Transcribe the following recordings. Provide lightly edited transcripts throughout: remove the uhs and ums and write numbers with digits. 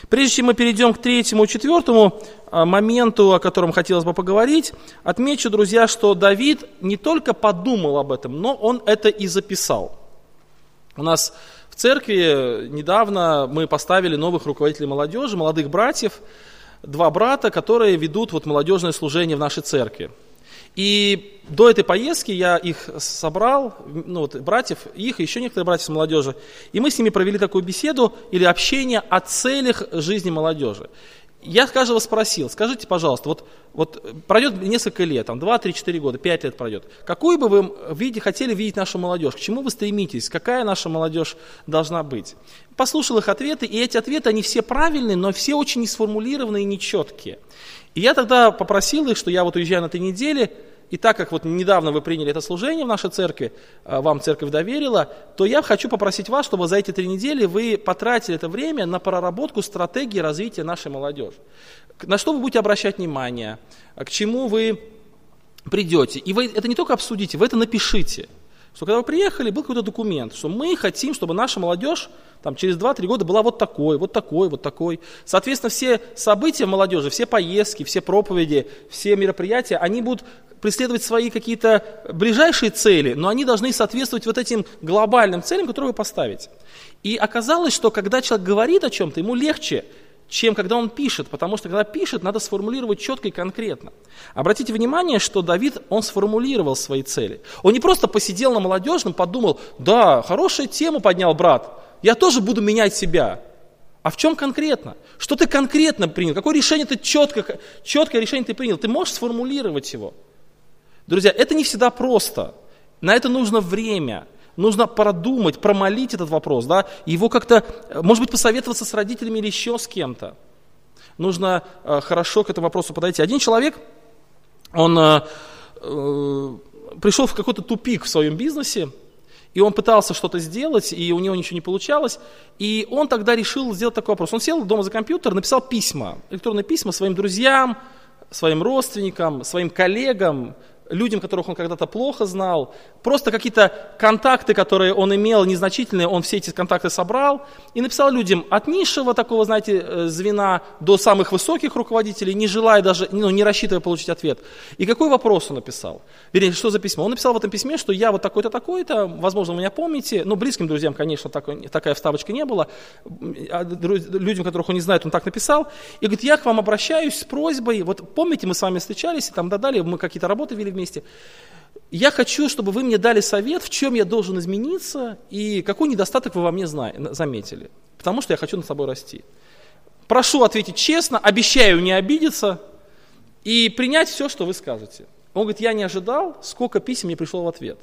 Прежде чем мы перейдем к третьему и четвертому моменту, о котором хотелось бы поговорить, отмечу, друзья, что Давид не только подумал об этом, но он это и записал. У нас в церкви недавно мы поставили новых руководителей молодежи, молодых братьев, 2 брата, которые ведут молодежное служение в нашей церкви. И до этой поездки я их собрал, братьев, их и еще некоторые братья с молодежи, и мы с ними провели такую беседу или общение о целях жизни молодежи. Я каждого спросил, скажите, пожалуйста, пройдет несколько лет, 2, 3, 4 года, 5 лет пройдет, какую бы вы хотели видеть нашу молодежь, к чему вы стремитесь, какая наша молодежь должна быть? Послушал их ответы, и эти ответы, они все правильные, но все очень несформулированные и нечеткие. И я тогда попросил их, что я уезжаю на 3 недели, и так как недавно вы приняли это служение в нашей церкви, вам церковь доверила, то я хочу попросить вас, чтобы за эти 3 недели вы потратили это время на проработку стратегии развития нашей молодежи. На что вы будете обращать внимание, к чему вы придете. И вы это не только обсудите, вы это напишите. Что когда вы приехали, был какой-то документ, что мы хотим, чтобы наша молодежь через 2-3 года была вот такой. Соответственно, все события молодежи, все поездки, все проповеди, все мероприятия, они будут преследовать свои какие-то ближайшие цели, но они должны соответствовать этим глобальным целям, которые вы поставите. И оказалось, что когда человек говорит о чем-то, ему легче, чем когда он пишет, потому что когда пишет, надо сформулировать четко и конкретно. Обратите внимание, что Давид, он сформулировал свои цели. Он не просто посидел на молодежном, подумал, да, хорошую тему поднял брат, я тоже буду менять себя. А в чем конкретно? Что ты конкретно принял? Какое решение ты четкое решение ты принял? Ты можешь сформулировать его? Друзья, это не всегда просто. На это нужно время. Нужно продумать, промолить этот вопрос, его как-то, может быть, посоветоваться с родителями или еще с кем-то. Нужно хорошо к этому вопросу подойти. Один человек, он пришел в какой-то тупик в своем бизнесе, и он пытался что-то сделать, и у него ничего не получалось, и он тогда решил сделать такой вопрос. Он сел дома за компьютер, написал письма, электронные письма своим друзьям, своим родственникам, своим коллегам, людям, которых он когда-то плохо знал, просто какие-то контакты, которые он имел, незначительные, он все эти контакты собрал и написал людям от низшего такого, звена до самых высоких руководителей, не желая даже, не рассчитывая получить ответ. И какой вопрос он написал? Вернее, что за письмо? Он написал в этом письме, что я такой-то, такой-то, возможно, вы меня помните, близким друзьям, конечно, такая вставочка не было, людям, которых он не знает, он так написал, и говорит, я к вам обращаюсь с просьбой, помните, мы с вами встречались, и далее, мы какие-то работы вели вместе. Я хочу, чтобы вы мне дали совет, в чем я должен измениться и какой недостаток вы во мне заметили. Потому что я хочу над собой расти. Прошу ответить честно, обещаю не обидеться и принять все, что вы скажете. Он говорит, я не ожидал, сколько писем мне пришло в ответ.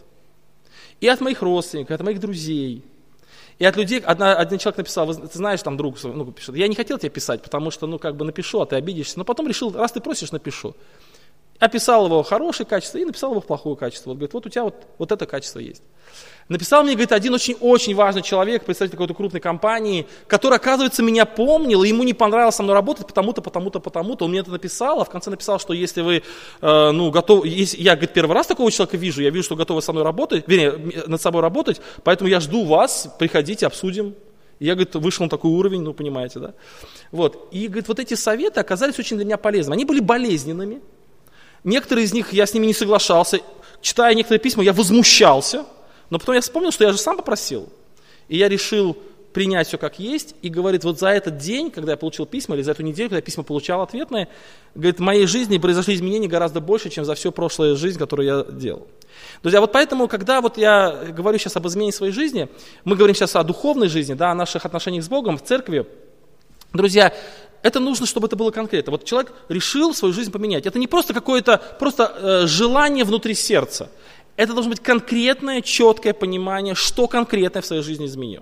И от моих родственников, от моих друзей. И от людей, один человек написал, ты знаешь, друг пишет, я не хотел тебе писать, потому что, напишу, а ты обидишься. Но потом решил, раз ты просишь, напишу. Описал его хорошее качество и написал его плохое качество. Говорит, у тебя это качество есть. Написал мне, говорит, один очень важный человек, представитель какой-то крупной компании, который, оказывается, меня помнил, и ему не понравилось со мной работать, потому-то. Он мне это написал, а в конце написал, что если вы готовы, я, говорит, первый раз такого человека вижу, я вижу, что готовы со мной работать, над собой работать, поэтому я жду вас, приходите, обсудим. И я, говорит, вышел на такой уровень, понимаете, да? И, говорит, эти советы оказались очень для меня полезными. Они были болезненными. Некоторые из них, я с ними не соглашался. Читая некоторые письма, я возмущался. Но потом я вспомнил, что я же сам попросил. И я решил принять все как есть. И говорит, за этот день, когда я получил письма, или за эту неделю, когда я письма получал ответные, говорит, в моей жизни произошли изменения гораздо больше, чем за всю прошлую жизнь, которую я делал. Друзья, поэтому, когда я говорю сейчас об изменении своей жизни, мы говорим сейчас о духовной жизни, о наших отношениях с Богом, в церкви. Друзья, это нужно, чтобы это было конкретно. Человек решил свою жизнь поменять. Это не просто какое-то желание внутри сердца. Это должно быть конкретное, четкое понимание, что конкретно в своей жизни изменил.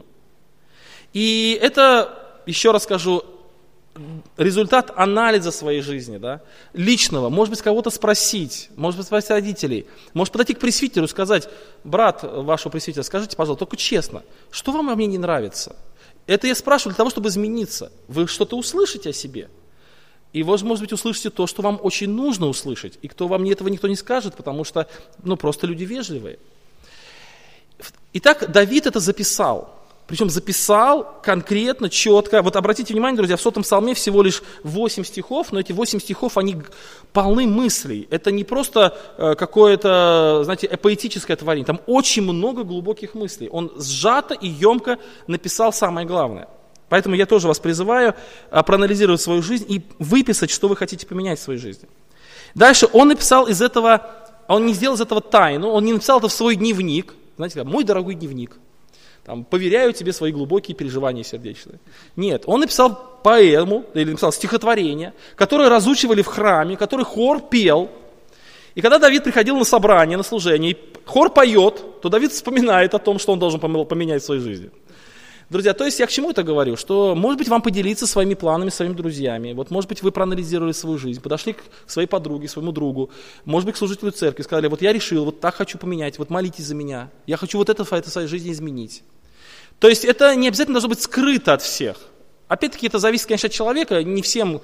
И это, еще раз скажу, результат анализа своей жизни, личного. Может быть, кого-то спросить, может быть, спросить родителей. Может подойти к пресвитеру и сказать, брат вашего пресвитера, скажите, пожалуйста, только честно, что вам во мне не нравится? Это я спрашиваю для того, чтобы измениться. Вы что-то услышите о себе. И вы, может быть, услышите то, что вам очень нужно услышать. И вам этого никто не скажет, потому что просто люди вежливые. Итак, Давид это записал. Причем записал конкретно, четко. Вот обратите внимание, друзья, в 100-м псалме всего лишь 8 стихов, но эти 8 стихов, они полны мыслей. Это не просто какое-то, знаете, поэтическое творение. Там очень много глубоких мыслей. Он сжато и емко написал самое главное. Поэтому я тоже вас призываю проанализировать свою жизнь и выписать, что вы хотите поменять в своей жизни. Дальше он написал из этого, он не сделал из этого тайну, он не написал это в свой дневник. Знаете, как, мой дорогой дневник. Там, поверяю тебе свои глубокие переживания сердечные. Нет, он написал поэму, или написал стихотворение, которое разучивали в храме, который хор пел. И когда Давид приходил на собрание, на служение, и хор поет, то Давид вспоминает о том, что он должен поменять в своей жизни. Друзья, то есть я к чему это говорю? Что, может быть, вам поделиться своими планами, своими друзьями. Вот, может быть, вы проанализировали свою жизнь, подошли к своей подруге, своему другу, может быть, к служителю церкви, сказали, вот я решил, вот так хочу поменять, вот молитесь за меня. Я хочу вот это в своей жизни изменить. То есть это не обязательно должно быть скрыто от всех. Опять-таки это зависит, конечно, от человека, не всем,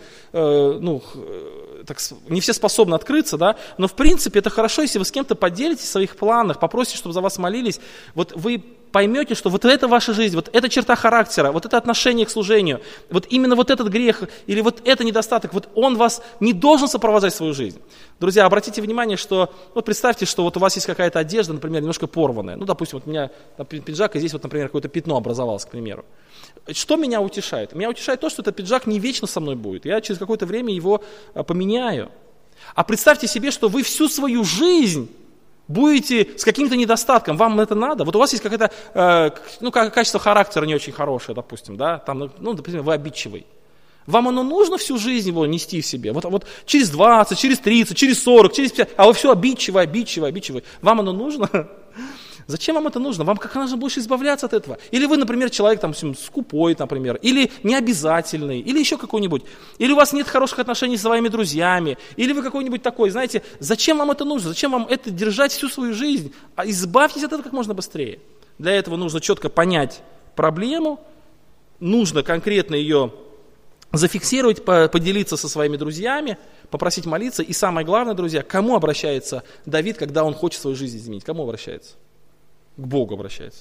не все способны открыться, да? Но в принципе это хорошо, если вы с кем-то поделитесь в своих планах, попросите, чтобы за вас молились, вот вы поймете, что вот это ваша жизнь, вот эта черта характера, вот это отношение к служению, вот именно вот этот грех или вот это недостаток, вот он вас не должен сопровождать свою жизнь. Друзья, обратите внимание, что, вот представьте, что вот у вас есть какая-то одежда, например, немножко порванная, ну, допустим, вот у меня пиджак, и здесь вот, например, какое-то пятно образовалось, к примеру. Что меня утешает? Меня утешает то, что этот пиджак не вечно со мной будет, я через какое-то время его поменяю. А представьте себе, что вы всю свою жизнь будете с каким-то недостатком, вам это надо? Вот у вас есть какое-то, качество характера не очень хорошее, допустим, да, там, допустим, вы обидчивый. Вам оно нужно всю жизнь его нести в себе? Вот через 20, через 30, через 40, через 50, а вы все обидчивый. Вам оно нужно? Зачем вам это нужно? Вам как нужно больше избавляться от этого? Или вы, например, человек там, скупой, например, или необязательный, или еще какой-нибудь. Или у вас нет хороших отношений с своими друзьями, или вы какой-нибудь такой, знаете, зачем вам это нужно? Зачем вам это держать всю свою жизнь? Избавьтесь от этого как можно быстрее. Для этого нужно четко понять проблему, нужно конкретно ее зафиксировать, поделиться со своими друзьями, попросить молиться. И самое главное, друзья, к кому обращается Давид, когда он хочет свою жизнь изменить? К кому обращается? К Богу обращается.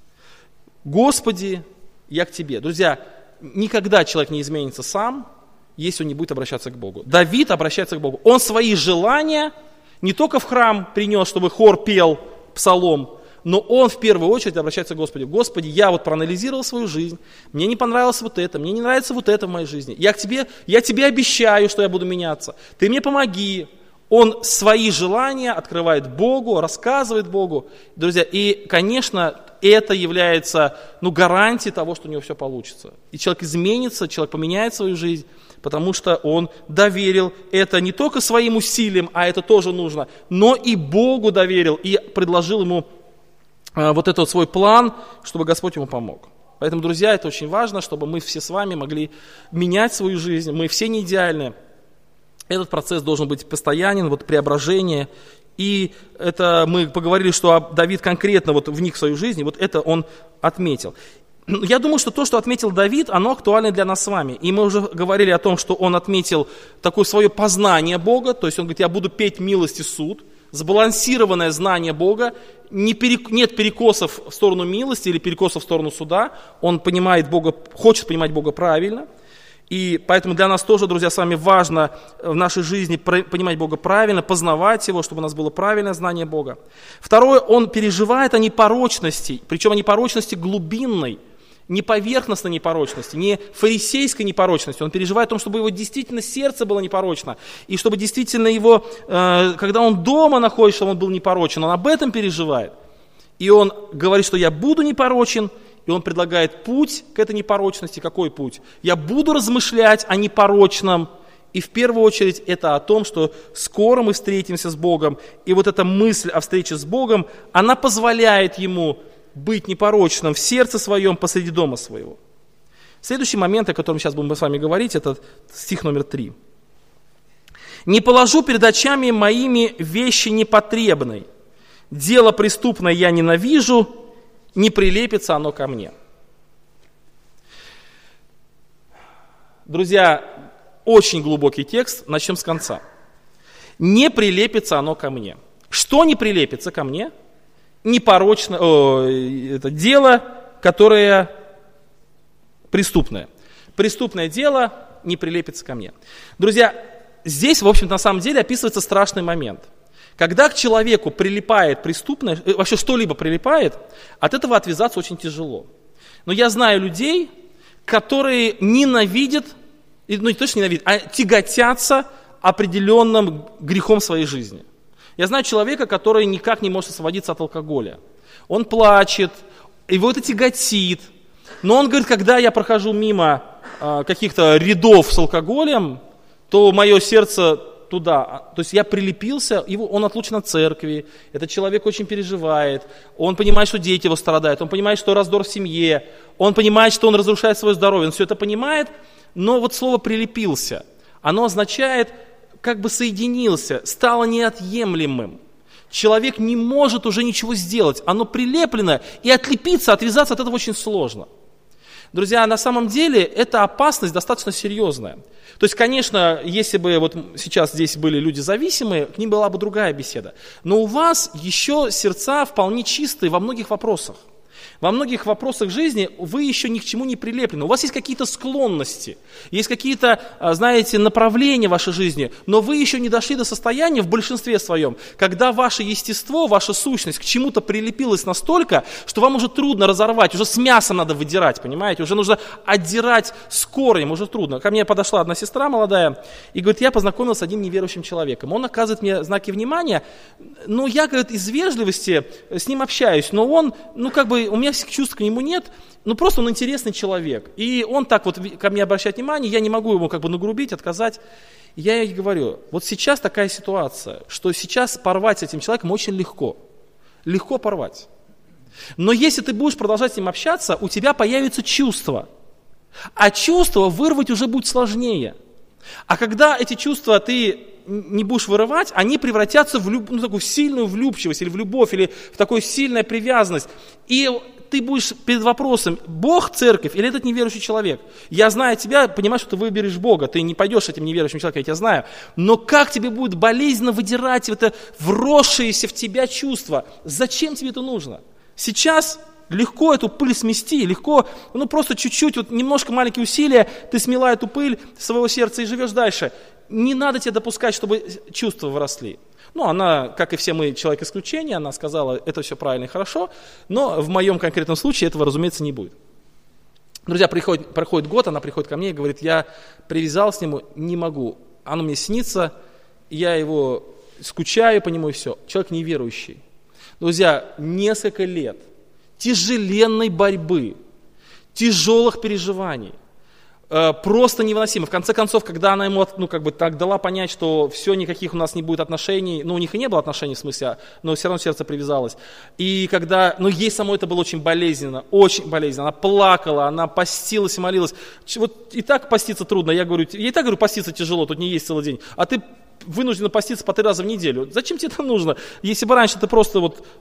Господи, я к Тебе. Друзья, никогда человек не изменится сам, если он не будет обращаться к Богу. Давид обращается к Богу. Он свои желания не только в храм принес, чтобы хор пел псалом, но он в первую очередь обращается к Господу. Господи, я вот проанализировал свою жизнь, мне не понравилось вот это, мне не нравится вот это в моей жизни. Я тебе обещаю, что я буду меняться. Ты мне помоги. Он свои желания открывает Богу, рассказывает Богу. Друзья, и, конечно, это является гарантией того, что у него все получится. И человек изменится, человек поменяет свою жизнь, потому что он доверил это не только своим усилиям, а это тоже нужно, но и Богу доверил и предложил ему вот этот свой план, чтобы Господь ему помог. Поэтому, друзья, это очень важно, чтобы мы все с вами могли менять свою жизнь. Мы все не идеальны. Этот процесс должен быть постоянен, преображение. И это мы поговорили, что Давид конкретно вник в свою жизнь, и это он отметил. Я думаю, что то, что отметил Давид, оно актуально для нас с вами. И мы уже говорили о том, что он отметил такое свое познание Бога, то есть он говорит, я буду петь милость и суд, сбалансированное знание Бога, нет перекосов в сторону милости или перекосов в сторону суда, он понимает Бога, хочет понимать Бога правильно. И поэтому для нас тоже, друзья, с вами важно в нашей жизни понимать Бога правильно, познавать Его, чтобы у нас было правильное знание Бога. Второе, он переживает о непорочности, причем о непорочности глубинной, не поверхностной непорочности, не фарисейской непорочности. Он переживает о том, чтобы его действительно сердце было непорочно, и чтобы действительно его, когда он дома находится, чтобы он был непорочен, он об этом переживает. И он говорит, что я буду непорочен, и он предлагает путь к этой непорочности. Какой путь? Я буду размышлять о непорочном. И в первую очередь это о том, что скоро мы встретимся с Богом. И эта мысль о встрече с Богом, она позволяет ему быть непорочным в сердце своем посреди дома своего. Следующий момент, о котором сейчас будем с вами говорить, это стих номер 3. «Не положу перед очами моими вещи непотребной. Дело преступное я ненавижу, не прилепится оно ко мне». Друзья, очень глубокий текст, начнем с конца. Не прилепится оно ко мне. Что не прилепится ко мне? Непорочное это дело которое преступное. Преступное дело не прилепится ко мне. Друзья, здесь, в общем-то, на самом деле описывается страшный момент. Когда к человеку прилипает преступное, вообще что-либо прилипает, от этого отвязаться очень тяжело. Но я знаю людей, которые ненавидят, ну не то, что ненавидят, а тяготятся определенным грехом своей жизни. Я знаю человека, который никак не может освободиться от алкоголя. Он плачет, его это тяготит. Но он говорит, когда я прохожу мимо каких-то рядов с алкоголем, то мое сердце туда, то есть я прилепился, он отлучен от церкви, этот человек очень переживает, он понимает, что дети его страдают, он понимает, что раздор в семье, он понимает, что он разрушает свое здоровье, он все это понимает, но вот слово «прилепился», оно означает, как бы соединился, стало неотъемлемым. Человек не может уже ничего сделать, оно прилеплено, и отлепиться, отвязаться от этого очень сложно. Друзья, на самом деле эта опасность достаточно серьезная. То есть, конечно, если бы вот сейчас здесь были люди зависимые, к ним была бы другая беседа. Но у вас еще сердца вполне чистые во многих вопросах. Во многих вопросах жизни вы еще ни к чему не прилеплены. У вас есть какие-то склонности, есть какие-то, знаете, направления в вашей жизни, но вы еще не дошли до состояния в большинстве своем, когда ваше естество, ваша сущность к чему-то прилепилась настолько, что вам уже трудно разорвать, уже с мясом надо выдирать, понимаете, уже нужно отдирать с корнем, уже трудно. Ко мне подошла одна сестра молодая и говорит, я познакомилась с одним неверующим человеком. Он оказывает мне знаки внимания, но я, говорит, из вежливости с ним общаюсь, но он, у меня чувств к нему нет, просто он интересный человек. И он так вот ко мне обращает внимание, я не могу ему нагрубить, отказать. Я ей говорю, вот сейчас такая ситуация, что сейчас порвать с этим человеком очень легко. Легко порвать. Но если ты будешь продолжать с ним общаться, у тебя появится чувство. А чувство вырвать уже будет сложнее. А когда эти чувства ты не будешь вырывать, они превратятся в такую сильную влюбчивость, или в любовь, или в такую сильную привязанность. И ты будешь перед вопросом, Бог, церковь или этот неверующий человек. Я знаю тебя, понимаю, что ты выберешь Бога, ты не пойдешь с этим неверующим человеком, я тебя знаю. Но как тебе будет болезненно выдирать это вросшееся в тебя чувство? Зачем тебе это нужно? Сейчас легко эту пыль смести, легко, просто чуть-чуть, немножко маленькие усилия, ты смела эту пыль своего сердца и живешь дальше. Не надо тебе допускать, чтобы чувства выросли. Она, как и все мы, человек исключения, она сказала, это все правильно и хорошо, но в моем конкретном случае этого, разумеется, не будет. Друзья, проходит год, она приходит ко мне и говорит, я привязалась к нему, не могу, оно мне снится, я его скучаю по нему и все. Человек неверующий. Друзья, несколько лет тяжеленной борьбы, тяжелых переживаний, просто невыносимо. В конце концов, когда она ему так дала понять, что все, никаких у нас не будет отношений, у них и не было отношений в смысле, но все равно сердце привязалось. И когда, ей самой это было очень болезненно, она плакала, она постилась и молилась. Вот и так поститься трудно, я и так говорю, поститься тяжело, тут не есть целый день, а ты вынуждена поститься по 3 раза в неделю. Зачем тебе это нужно? Если бы раньше ты просто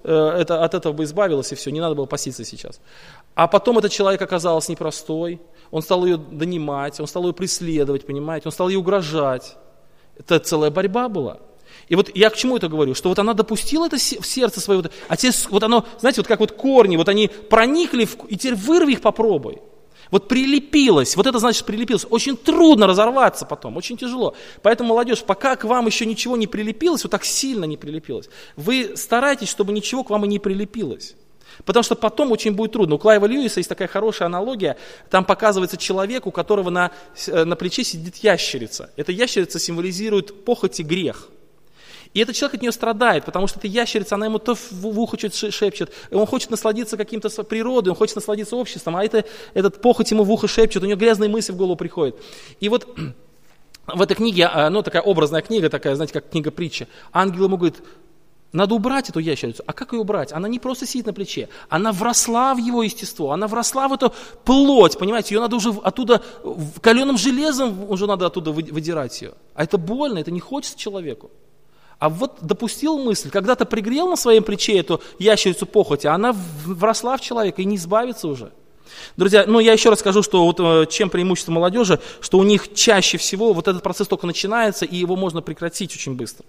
от этого бы избавилась и все, не надо было поститься сейчас. А потом этот человек оказался непростой, он стал ее донимать, он стал ее преследовать, понимаете, он стал ей угрожать. Это целая борьба была. И вот я к чему это говорю? Что она допустила это в сердце свое, а теперь оно, знаете, как корни, они проникли, и теперь вырви их, попробуй. Прилепилось, это значит прилепилось. Очень трудно разорваться потом, очень тяжело. Поэтому, молодежь, пока к вам еще ничего не прилепилось, так сильно не прилепилось, вы старайтесь, чтобы ничего к вам и не прилепилось. Потому что потом очень будет трудно. У Клайва Льюиса есть такая хорошая аналогия, там показывается человек, у которого на плече сидит ящерица. Эта ящерица символизирует похоть и грех. И этот человек от нее страдает, потому что эта ящерица, она ему то в ухо что-то шепчет, и он хочет насладиться каким-то природой, он хочет насладиться обществом, а этот похоть ему в ухо шепчет, у него грязные мысли в голову приходят. И в этой книге, такая образная книга, такая, знаете, как книга-притча, ангел ему говорит, надо убрать эту ящерицу. А как ее убрать? Она не просто сидит на плече, она вросла в его естество, она вросла в эту плоть, понимаете, ее надо уже оттуда, каленым железом уже надо оттуда выдирать ее. А это больно, это не хочется человеку. А допустил мысль, когда-то пригрел на своем плече эту ящерицу похоти, она вросла в человека и не избавится уже. Друзья, я еще раз скажу, что чем преимущество молодежи, что у них чаще всего этот процесс только начинается, и его можно прекратить очень быстро.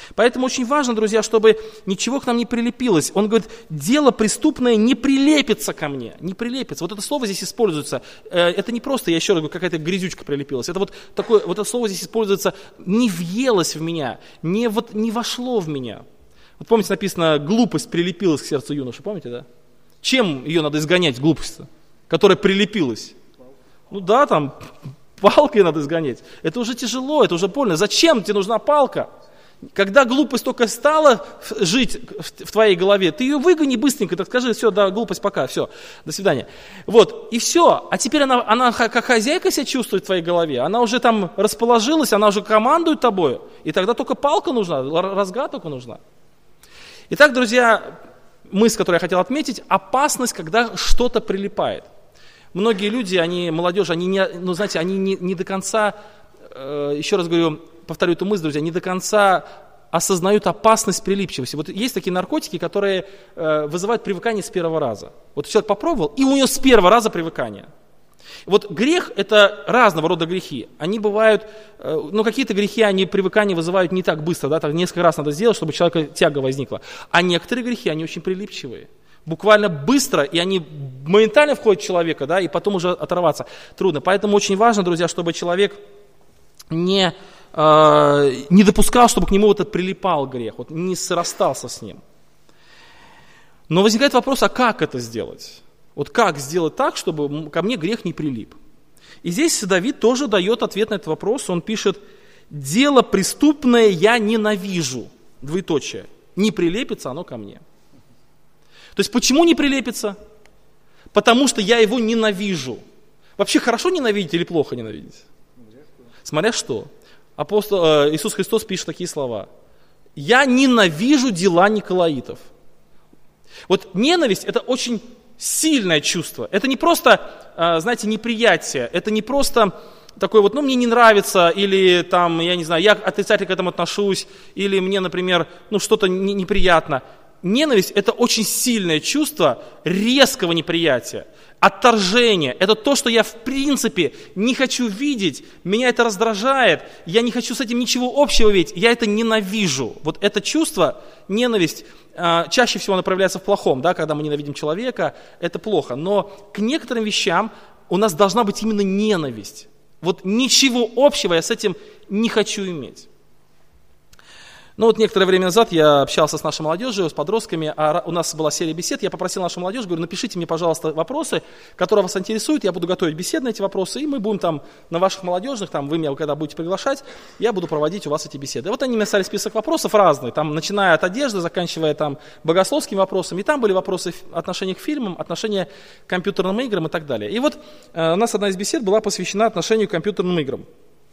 Поэтому очень важно, друзья, чтобы ничего к нам не прилепилось. Он говорит, дело преступное не прилепится ко мне, не прилепится. Вот это слово здесь используется, это не просто, я еще раз говорю, какая-то грязючка прилепилась. Это вот такое, вот это слово здесь используется, не въелось в меня, не вошло в меня. Вот помните, написано, глупость прилепилась к сердцу юноши, помните, да? Чем ее надо изгонять, глупость-то, которая прилепилась? Ну да, там, палкой надо изгонять. Это уже тяжело, это уже больно. Зачем тебе нужна палка? Когда глупость только стала жить в твоей голове, ты ее выгони быстренько, так скажи, все, да, глупость, пока, все, до свидания. Вот, и все. А теперь она как хозяйка себя чувствует в твоей голове, она уже там расположилась, она уже командует тобой, и тогда только палка нужна, разга только нужна. Итак, друзья, мысль, которую я хотел отметить, опасность, когда что-то прилипает. Многие люди, молодежь, они не до конца, еще раз говорю, повторю эту мысль, друзья, не до конца осознают опасность прилипчивости. Вот есть такие наркотики, которые вызывают привыкание с первого раза. Вот человек попробовал, и у него с первого раза привыкание. Вот грех – это разного рода грехи. Они бывают, какие-то грехи, они привыкание вызывают не так быстро, да, так несколько раз надо сделать, чтобы у человека тяга возникла. А некоторые грехи, они очень прилипчивые. Буквально быстро, и они моментально входят в человека, да, и потом уже оторваться трудно. Поэтому очень важно, друзья, чтобы человек не допускал, чтобы к нему вот этот прилипал грех, вот не срастался с ним. Но возникает вопрос, а как это сделать? Вот как сделать так, чтобы ко мне грех не прилип? И здесь Давид тоже дает ответ на этот вопрос. Он пишет, дело преступное я ненавижу, двоеточие, не прилепится оно ко мне. То есть почему не прилепится? Потому что я его ненавижу. Вообще хорошо ненавидеть или плохо ненавидеть? Смотря что. Иисус Христос пишет такие слова. Я ненавижу дела николаитов. Вот ненависть – это очень сильное чувство. Это не просто, знаете, неприятие. Это не просто такое вот, мне не нравится, или там, я не знаю, я отрицательно к этому отношусь, или мне, например, что-то неприятно. Ненависть – это очень сильное чувство резкого неприятия, отторжения. Это то, что я в принципе не хочу видеть, меня это раздражает, я не хочу с этим ничего общего видеть, я это ненавижу. Вот это чувство, ненависть, чаще всего она проявляется в плохом, да, когда мы ненавидим человека, это плохо. Но к некоторым вещам у нас должна быть именно ненависть. Вот ничего общего я с этим не хочу иметь. Некоторое время назад я общался с нашей молодежью, с подростками, у нас была серия бесед, я попросил нашу молодежь, говорю, напишите мне, пожалуйста, вопросы, которые вас интересуют, я буду готовить беседы на эти вопросы, и мы будем там на ваших молодежных, вы меня когда будете приглашать, я буду проводить у вас эти беседы. Вот они мне написали список вопросов разных, начиная от одежды, заканчивая богословскими вопросами, и там были вопросы отношения к фильмам, отношения к компьютерным играм и так далее. И вот у нас одна из бесед была посвящена отношению к компьютерным играм.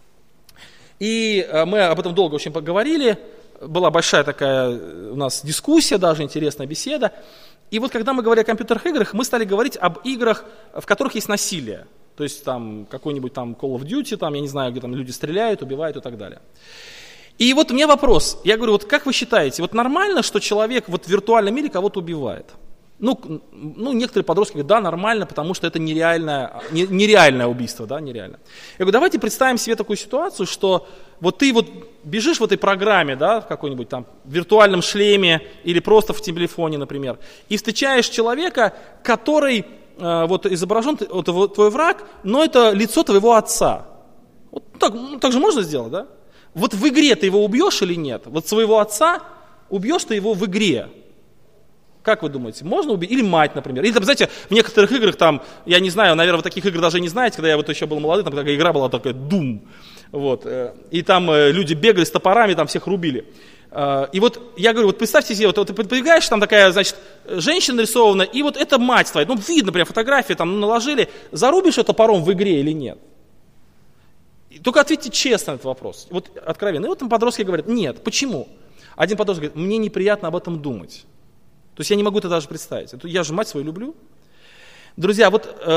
И мы об этом долго очень поговорили. Была большая такая у нас дискуссия, даже интересная беседа. И вот когда мы говорили о компьютерных играх, мы стали говорить об играх, в которых есть насилие. То есть какой-нибудь Call of Duty, я не знаю, где люди стреляют, убивают и так далее. И вот у меня вопрос. Я говорю, как вы считаете, нормально, что человек в виртуальном мире кого-то убивает? Некоторые подростки говорят, да, нормально, потому что это нереальное убийство, да, нереально. Я говорю, давайте представим себе такую ситуацию, что ты бежишь в этой программе, да, в какой-нибудь виртуальном шлеме или просто в телефоне, например, и встречаешь человека, который изображен, твой враг, но это лицо твоего отца. Так же можно сделать, да? В игре ты его убьешь или нет? Своего отца убьешь ты его в игре. Как вы думаете, можно убить? Или мать, например. Или, знаете, в некоторых играх, я не знаю, наверное, вы таких игр даже не знаете, когда я еще был молодой, такая игра была такая Doom. И там люди бегали с топорами, всех рубили. И я говорю, представьте себе, ты подбегаешь, такая, значит, женщина нарисована, и это мать твоя. Видно, прям фотографии наложили. Зарубишь ее топором в игре или нет? Только ответьте честно на этот вопрос. Откровенно. И подростки говорят, нет. Почему? Один подросток говорит, мне неприятно об этом думать. То есть я не могу это даже представить. Я же мать свою люблю. Друзья,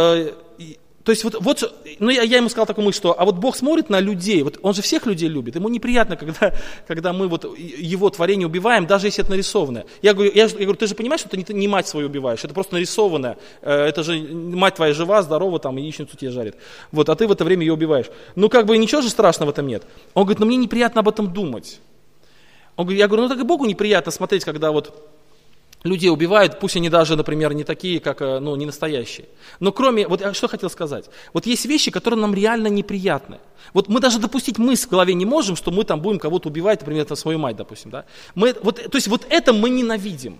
я ему сказал такую мысль, что Бог смотрит на людей, Он же всех людей любит, Ему неприятно, когда мы Его творение убиваем, даже если это нарисованное. Я говорю, ты же понимаешь, что ты не мать свою убиваешь, это просто нарисованное, это же мать твоя жива, здорова, яичницу тебе жарит, а ты в это время ее убиваешь. Ничего же страшного в этом нет. Он говорит, мне неприятно об этом думать. Я говорю, ну так и Богу неприятно смотреть, когда вот людей убивают, пусть они даже, например, не такие, как, не настоящие. Но кроме, вот я что хотел сказать, вот есть вещи, которые нам реально неприятны. Вот мы даже допустить мысль в голове не можем, что мы там будем кого-то убивать, например, там, свою мать, допустим, да. То есть вот это мы ненавидим.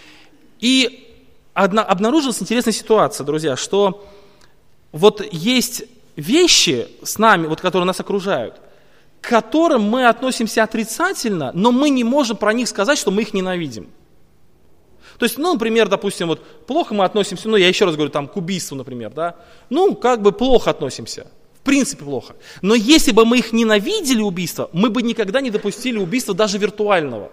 И обнаружилась интересная ситуация, друзья, что вот есть вещи с нами, вот, которые нас окружают, к которым мы относимся отрицательно, но мы не можем про них сказать, что мы их ненавидим. То есть, например, допустим, вот плохо мы относимся, я еще раз говорю, там, к убийству, например, да, как бы плохо относимся, в принципе плохо. Но если бы мы их ненавидели, убийство, мы бы никогда не допустили убийства даже виртуального.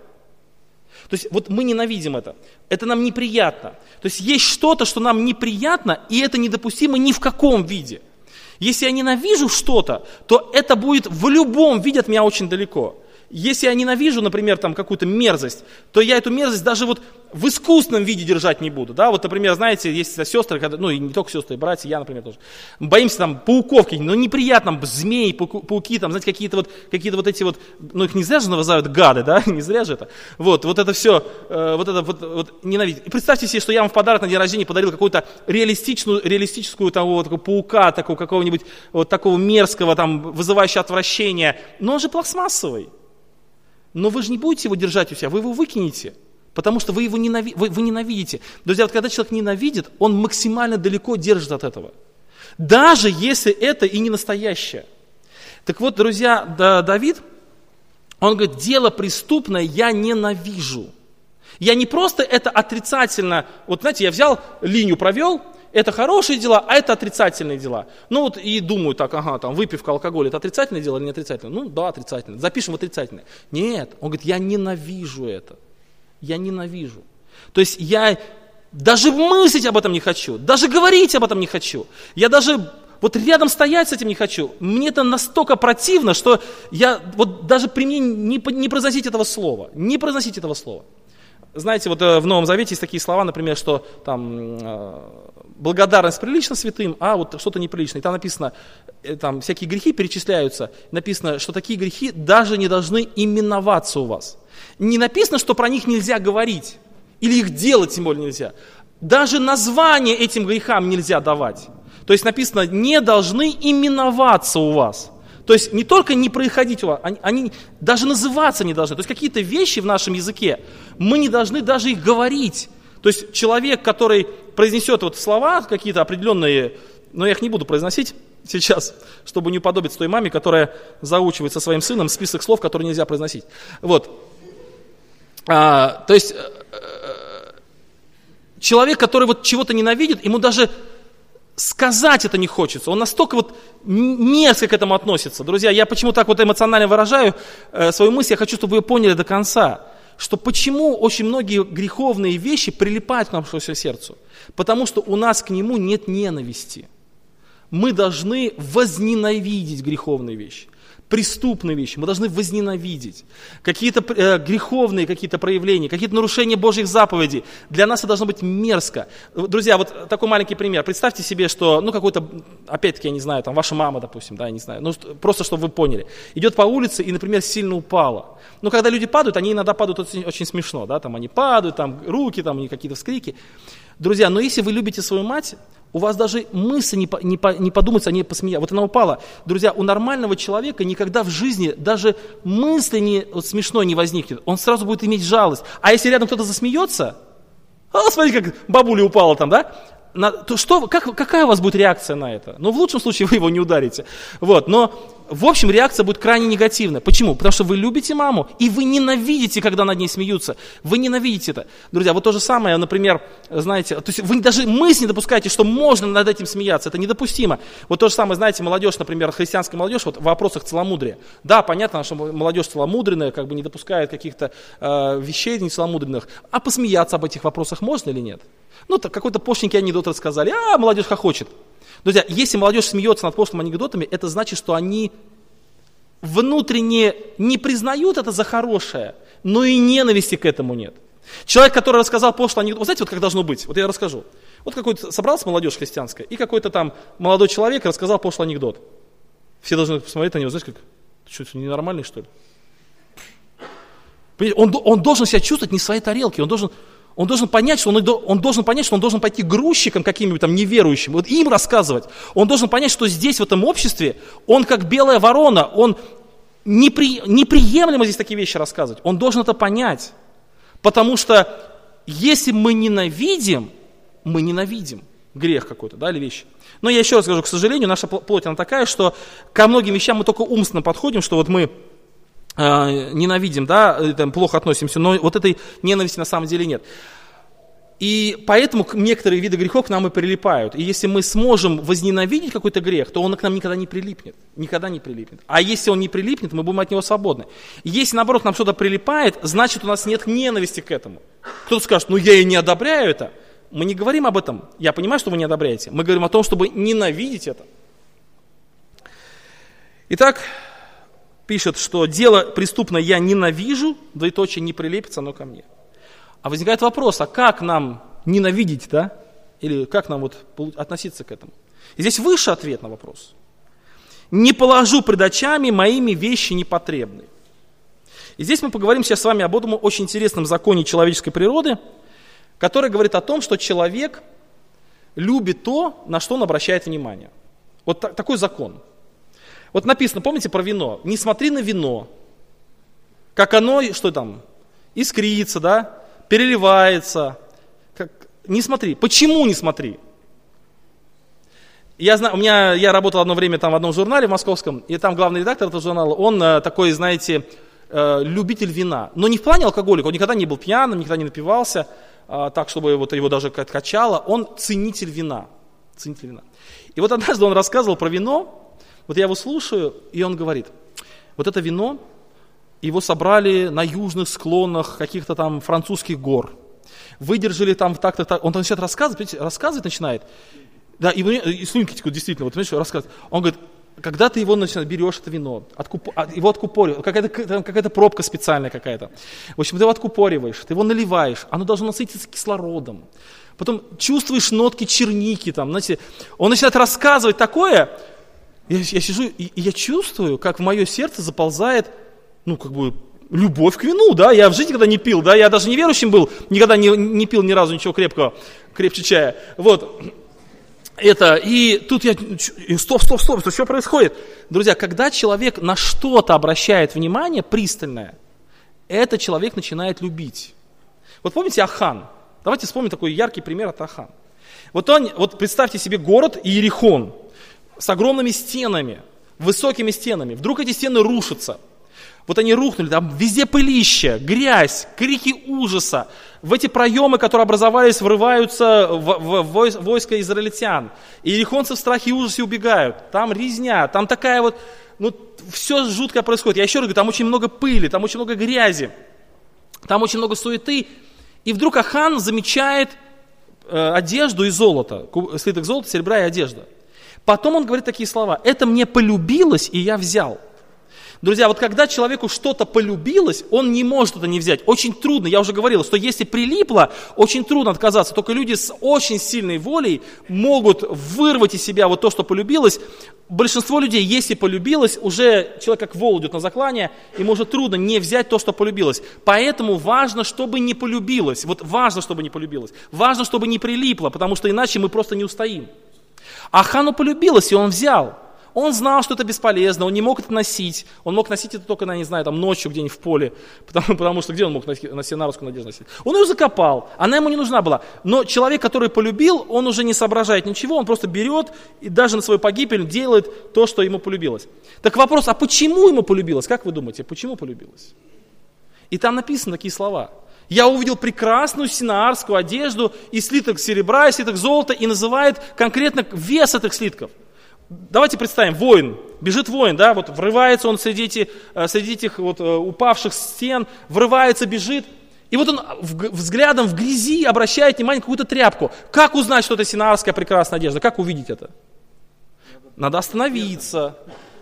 То есть, вот мы ненавидим это нам неприятно. То есть, есть что-то, что нам неприятно, и это недопустимо ни в каком виде. Если я ненавижу что-то, то это будет в любом виде от меня очень далеко. Если я ненавижу, например, там какую-то мерзость, то я эту мерзость даже вот в искусственном виде держать не буду. Да? Вот, например, знаете, есть сестры, и не только сестры, и братья, я, например, тоже. Боимся там пауков, неприятно, змеи, пауки, там, знаете, какие-то вот эти вот, их не зря же называют гады, да, не зря же это. Вот это все, вот ненавидеть. И представьте себе, что я вам в подарок на день рождения подарил какую-то реалистическую такого паука, такого какого-нибудь вот такого мерзкого, там, вызывающего отвращение, но он же пластмассовый. Но вы же не будете его держать у себя, вы его выкинете, потому что вы его ненавидите. Друзья, вот когда человек ненавидит, он максимально далеко держит от этого. Даже если это и не настоящее. Так вот, друзья, Давид, он говорит, дело преступное я ненавижу. Я не просто это отрицательно, вот знаете, я взял, линию провел, это хорошие дела, а это отрицательные дела. И думаю так, там выпивка, алкоголь, это отрицательное дело или не отрицательное? Да, отрицательное. Запишем в отрицательное. Нет, он говорит, я ненавижу это. Я ненавижу. То есть я даже мыслить об этом не хочу, даже говорить об этом не хочу. Я даже вот рядом стоять с этим не хочу. Мне это настолько противно, что я вот даже при мне не произносить этого слова. Не произносить этого слова. Знаете, вот в Новом Завете есть такие слова, например, что там благодарность прилично святым, а вот что-то неприлично. И там написано, там всякие грехи перечисляются, написано, что такие грехи даже не должны именоваться у вас. Не написано, что про них нельзя говорить, или их делать тем более нельзя. Даже название этим грехам нельзя давать. То есть написано, не должны именоваться у вас. То есть не только не происходить у вас, они даже называться не должны. То есть какие-то вещи в нашем языке, мы не должны даже их говорить. То есть человек, который произнесет вот слова какие-то определенные, но я их не буду произносить сейчас, чтобы не уподобиться той маме, которая заучивает со своим сыном список слов, которые нельзя произносить. Вот. То есть человек, который вот чего-то ненавидит, ему даже сказать это не хочется. Он настолько вот мерзко к этому относится. Друзья, я почему так вот эмоционально выражаю свою мысль, я хочу, чтобы вы поняли до конца, что почему очень многие греховные вещи прилипают к нашему сердцу. Потому что у нас к нему нет ненависти. Мы должны возненавидеть греховные вещи. Преступные вещи мы должны возненавидеть. Какие-то греховные какие-то проявления, какие-то нарушения Божьих заповедей. Для нас это должно быть мерзко. Друзья, вот такой маленький пример. Представьте себе, что, какой-то, опять-таки, я не знаю, там, ваша мама, допустим, да, я не знаю, просто чтобы вы поняли. Идет по улице и, например, сильно упала. Когда люди падают, они иногда падают очень, очень смешно, да, там они падают, там руки, там какие-то вскрики. Друзья, но если вы любите свою мать, у вас даже мысли не подумать о ней посмеяться. Вот она упала. Друзья, у нормального человека никогда в жизни даже мысли смешной не возникнет. Он сразу будет иметь жалость. А если рядом кто-то засмеется, смотри, как бабуля упала там, да? То какая у вас будет реакция на это? В лучшем случае вы его не ударите. Вот, но в общем реакция будет крайне негативная. Почему? Потому что вы любите маму, и вы ненавидите, когда над ней смеются. Вы ненавидите это. Друзья, вот то же самое, например, знаете, то есть вы даже мысль не допускаете, что можно над этим смеяться. Это недопустимо. Вот то же самое, знаете, молодежь, например, христианская молодежь, вот в вопросах целомудрия. Да, понятно, что молодежь целомудренная, не допускает каких-то вещей нецеломудренных. А посмеяться об этих вопросах можно или нет? Какой-то пошленький анекдот рассказали, молодежь хохочет. Друзья, если молодежь смеется над пошлыми анекдотами, это значит, что они внутренне не признают это за хорошее, но и ненависти к этому нет. Человек, который рассказал пошлый анекдот, знаете, как должно быть? Я расскажу. Какой-то собрался молодежь христианская, и какой-то там молодой человек рассказал пошлый анекдот. Все должны посмотреть на него, знаешь, как, ты что, ненормальный, что ли? Он должен себя чувствовать не в своей тарелке, он должен понять, что он должен пойти грузчиком каким-нибудь там неверующим, вот им рассказывать. Он должен понять, что здесь, в этом обществе, он как белая ворона, он неприемлемо здесь такие вещи рассказывать. Он должен это понять. Потому что если мы ненавидим грех какой-то, да, или вещи. Но я еще раз скажу, к сожалению, наша плоть, она такая, что ко многим вещам мы только умственно подходим, что вот мы ненавидим, да, там, плохо относимся, но вот этой ненависти на самом деле нет. И поэтому некоторые виды грехов к нам и прилипают. И если мы сможем возненавидеть какой-то грех, то он к нам никогда не прилипнет. Никогда не прилипнет. А если он не прилипнет, мы будем от него свободны. И если, наоборот, нам что-то прилипает, значит, у нас нет ненависти к этому. Кто-то скажет, я и не одобряю это. Мы не говорим об этом. Я понимаю, что вы не одобряете. Мы говорим о том, чтобы ненавидеть это. Итак, пишет, что дело преступное я ненавижу, двоеточие не прилепится оно ко мне. А возникает вопрос, а как нам ненавидеть, да? Или как нам вот относиться к этому? И здесь выше ответ на вопрос. Не положу пред очами моими вещи непотребные. И здесь мы поговорим сейчас с вами об одном очень интересном законе человеческой природы, который говорит о том, что человек любит то, на что он обращает внимание. Вот такой закон. Вот написано, помните про вино? Не смотри на вино, как оно, что там, искрится, да? Переливается. Не смотри. Почему не смотри? Я знаю, я работал одно время там в одном журнале в московском, и там главный редактор этого журнала, он такой, знаете, любитель вина. Но не в плане алкоголика, он никогда не был пьяным, никогда не напивался, так, чтобы вот его даже качало. Он ценитель вина. Ценитель вина. И вот однажды он рассказывал про вино, вот я его слушаю, и он говорит, вот это вино, его собрали на южных склонах каких-то там французских гор. Выдержали там так-то, так. Он начинает рассказывать начинает. Да, и слюнки текут, действительно, вот, понимаешь, рассказывает. Он говорит, когда ты его берешь, это вино, его откупориваешь, какая-то пробка специальная какая-то. В общем, ты его откупориваешь, ты его наливаешь, оно должно насытиться кислородом. Потом чувствуешь нотки черники там, знаете. Он начинает рассказывать такое, я сижу, и я чувствую, как в мое сердце заползает, любовь к вину, да, я в жизни никогда не пил, да, я даже неверующим был, никогда не пил ни разу ничего крепкого, крепче чая, вот, и тут стоп, что происходит? Друзья, когда человек на что-то обращает внимание пристальное, этот человек начинает любить. Вот помните Ахан? Давайте вспомним такой яркий пример от Ахан. Вот представьте себе город Иерихон с огромными стенами, высокими стенами, вдруг эти стены рушатся. Вот они рухнули, там везде пылище, грязь, крики ужаса. В эти проемы, которые образовались, врываются войска израильтян. И иерихонцы в страхе и ужасе убегают. Там резня, там такая вот, все жуткое происходит. Я еще раз говорю, там очень много пыли, там очень много грязи, там очень много суеты. И вдруг Ахан замечает одежду из золота, слиток золота, серебра и одежда. Потом он говорит такие слова: «Это мне полюбилось, и я взял». Друзья, вот когда человеку что-то полюбилось, он не может это не взять. Очень трудно, я уже говорил, что если прилипло, очень трудно отказаться. Только люди с очень сильной волей могут вырвать из себя вот то, что полюбилось. Большинство людей, если полюбилось, уже человек как вол идет на заклание, ему уже трудно не взять то, что полюбилось. Поэтому важно, чтобы не полюбилось. Вот важно, чтобы не полюбилось. Важно, чтобы не прилипло, потому что иначе мы просто не устоим. А Хану полюбилось, и он взял. Он знал, что это бесполезно, он не мог это носить. Он мог носить это только, ночью где-нибудь в поле, потому что где он мог на сенарскую надежду носить? Он ее закопал, она ему не нужна была. Но человек, который полюбил, он уже не соображает ничего, он просто берет и даже на свою погибель делает то, что ему полюбилось. Так вопрос, а почему ему полюбилось? Как вы думаете, почему полюбилось? И там написаны такие слова. Я увидел прекрасную синаарскую одежду и слиток серебра, и слиток золота, и называет конкретно вес этих слитков. Давайте представим, воин, бежит воин, да, вот врывается он среди этих вот упавших стен, врывается, бежит, и вот он взглядом в грязи обращает внимание на какую-то тряпку. Как узнать, что это синаарская прекрасная одежда? Как увидеть это? Надо остановиться,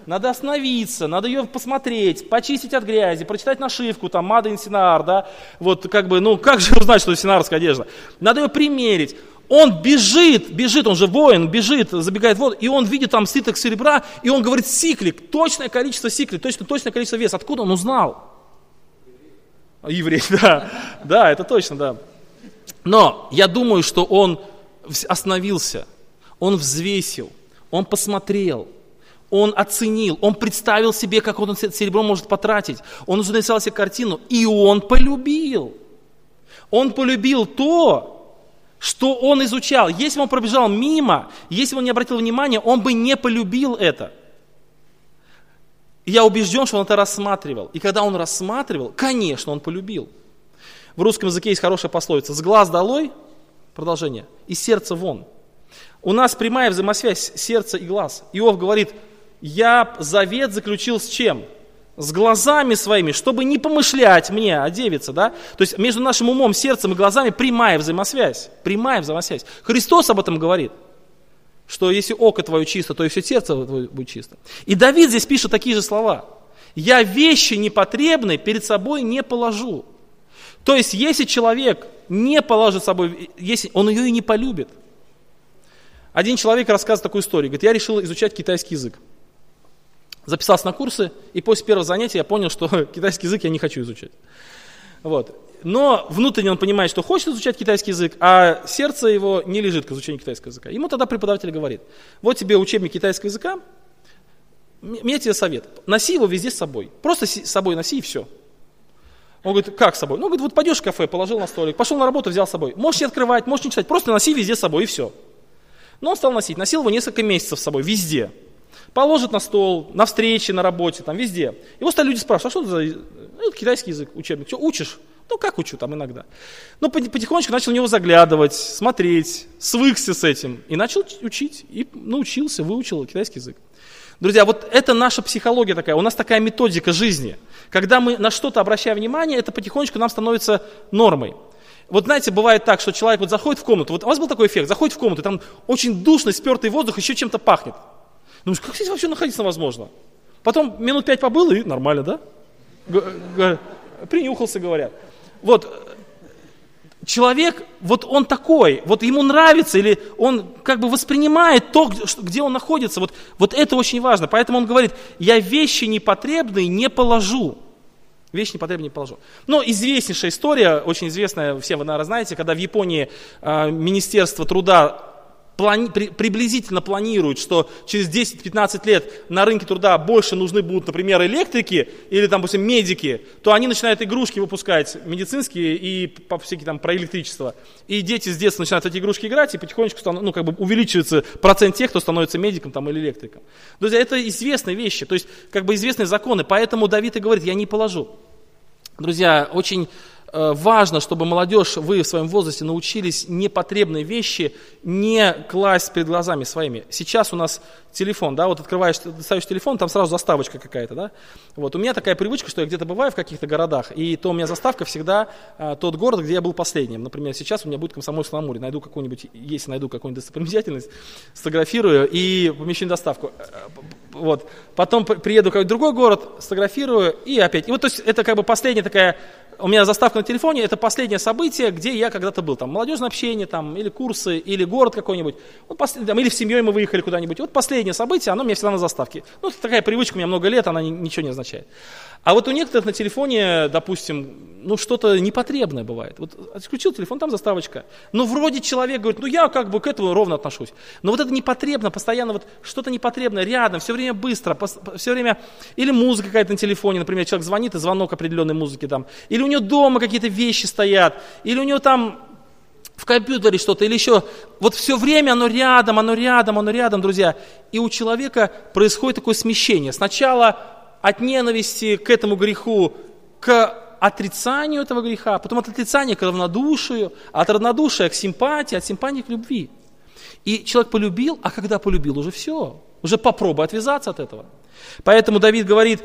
надо ее посмотреть, почистить от грязи, прочитать нашивку, там, Made in Синаар, да, вот как же узнать, что это синаарская одежда? Надо ее примерить. Он бежит, он же воин, бежит, забегает в воду, и он видит там слиток серебра, и он говорит: 1 сиклик, точное количество сиклей, точное количество веса. Откуда он узнал? Еврей, да, это точно, да. Но я думаю, что он остановился, он взвесил, он посмотрел, он оценил, он представил себе, как он серебро может потратить, он уже нарисовал себе картину, и он полюбил. Он полюбил то, что он изучал. Если бы он пробежал мимо, если бы он не обратил внимания, он бы не полюбил это. И я убежден, что он это рассматривал. И когда он рассматривал, конечно, он полюбил. В русском языке есть хорошая пословица: «С глаз долой», продолжение, «из сердца вон». У нас прямая взаимосвязь сердца и глаз. Иов говорит: «Я завет заключил с чем? С глазами своими, чтобы не помышлять мне о девице». Да? То есть между нашим умом, сердцем и глазами прямая взаимосвязь. Прямая взаимосвязь. Христос об этом говорит, что если око твое чисто, то и все сердце твое будет чисто. И Давид здесь пишет такие же слова: «Я вещи непотребные перед собой не положу». То есть если человек не положит с собой, если он ее и не полюбит. Один человек рассказывает такую историю, говорит: я решил изучать китайский язык. Записался на курсы, и после первого занятия я понял, что китайский язык я не хочу изучать. Вот. Но внутренне он понимает, что хочет изучать китайский язык, а сердце его не лежит к изучению китайского языка. Ему тогда преподаватель говорит: вот тебе учебник китайского языка, мне тебе совет, носи его везде с собой. Просто с собой носи и все. Он говорит: как с собой? Ну, говорит, вот пойдешь в кафе, положил на столик, пошел на работу, взял с собой. Можешь не открывать, можешь не читать, просто носи везде с собой и все. Но он стал носить, носил его несколько месяцев с собой, везде. Положит на стол, на встрече, на работе, там везде. Его стали люди спрашивать: а что это за китайский язык, учебник? Что, учишь? Ну, как учу, там иногда. Ну, потихонечку начал в него заглядывать, смотреть, свыкся с этим. И начал учить, и научился, выучил китайский язык. Друзья, вот это наша психология такая, у нас такая методика жизни. Когда мы на что-то обращаем внимание, это потихонечку нам становится нормой. Вот знаете, бывает так, что человек вот заходит в комнату, вот у вас был такой эффект, заходит в комнату, там очень душный, спертый воздух, еще чем-то пахнет. Думаешь, как здесь вообще находиться возможно? Потом минут 5 побыл, и нормально, да? Принюхался, говорят. Вот человек, вот он такой, вот ему нравится, или он как бы воспринимает то, где он находится, вот это очень важно. Поэтому он говорит: я вещи непотребные не положу. Вещи непотребные не положу. Но известнейшая история, очень известная, все вы, наверное, знаете, когда в Японии Министерство труда приблизительно планирует, что через 10-15 лет на рынке труда больше нужны будут, например, электрики или, там, допустим, медики, то они начинают игрушки выпускать медицинские и всякие там про электричество. И дети с детства начинают в эти игрушки играть, и потихонечку увеличивается процент тех, кто становится медиком там, или электриком. Друзья, это известные вещи, то есть как бы известные законы, поэтому Давид и говорит: я не положу. Друзья, очень важно, чтобы молодежь, вы в своем возрасте научились непотребные вещи не класть перед глазами своими. Сейчас у нас телефон, да, вот открываешь, достаешь телефон, там сразу заставочка какая-то, да. Вот у меня такая привычка, что я где-то бываю в каких-то городах, и то у меня заставка всегда тот город, где я был последним. Например, сейчас у меня будет Комсомольск-на-Амуре, найду какую-нибудь достопримечательность, сфотографирую и помещу на доставку. Вот. Потом приеду в какой-то другой город, сфотографирую и опять. И вот, то есть, это как бы последняя такая, у меня заставка на телефоне, это последнее событие, где я когда-то был. Там молодежное общение, там, или курсы, или город какой-нибудь, вот, там, или в семьей мы выехали куда-нибудь. Вот последнее событие, оно у меня всегда на заставке. Ну, это такая привычка, у меня много лет, она ничего не означает. А вот у некоторых на телефоне, допустим, ну, что-то непотребное бывает. Вот отключил телефон, там заставочка. Ну, вроде человек говорит: ну, я как бы к этому ровно отношусь. Но вот это непотребно, постоянно вот что-то непотребное рядом, все время быстро, все время, или музыка какая-то на телефоне, например, человек звонит, и звонок определенной музыки там, или у него дома какие-то вещи стоят, или у него там в компьютере что-то, или еще. Вот все время оно рядом, друзья. И у человека происходит такое смещение. Сначала от ненависти к этому греху, к отрицанию этого греха, потом от отрицания к равнодушию, от равнодушия к симпатии, от симпатии к любви. И человек полюбил, а когда полюбил, уже все, уже попробуй отвязаться от этого. Поэтому Давид говорит: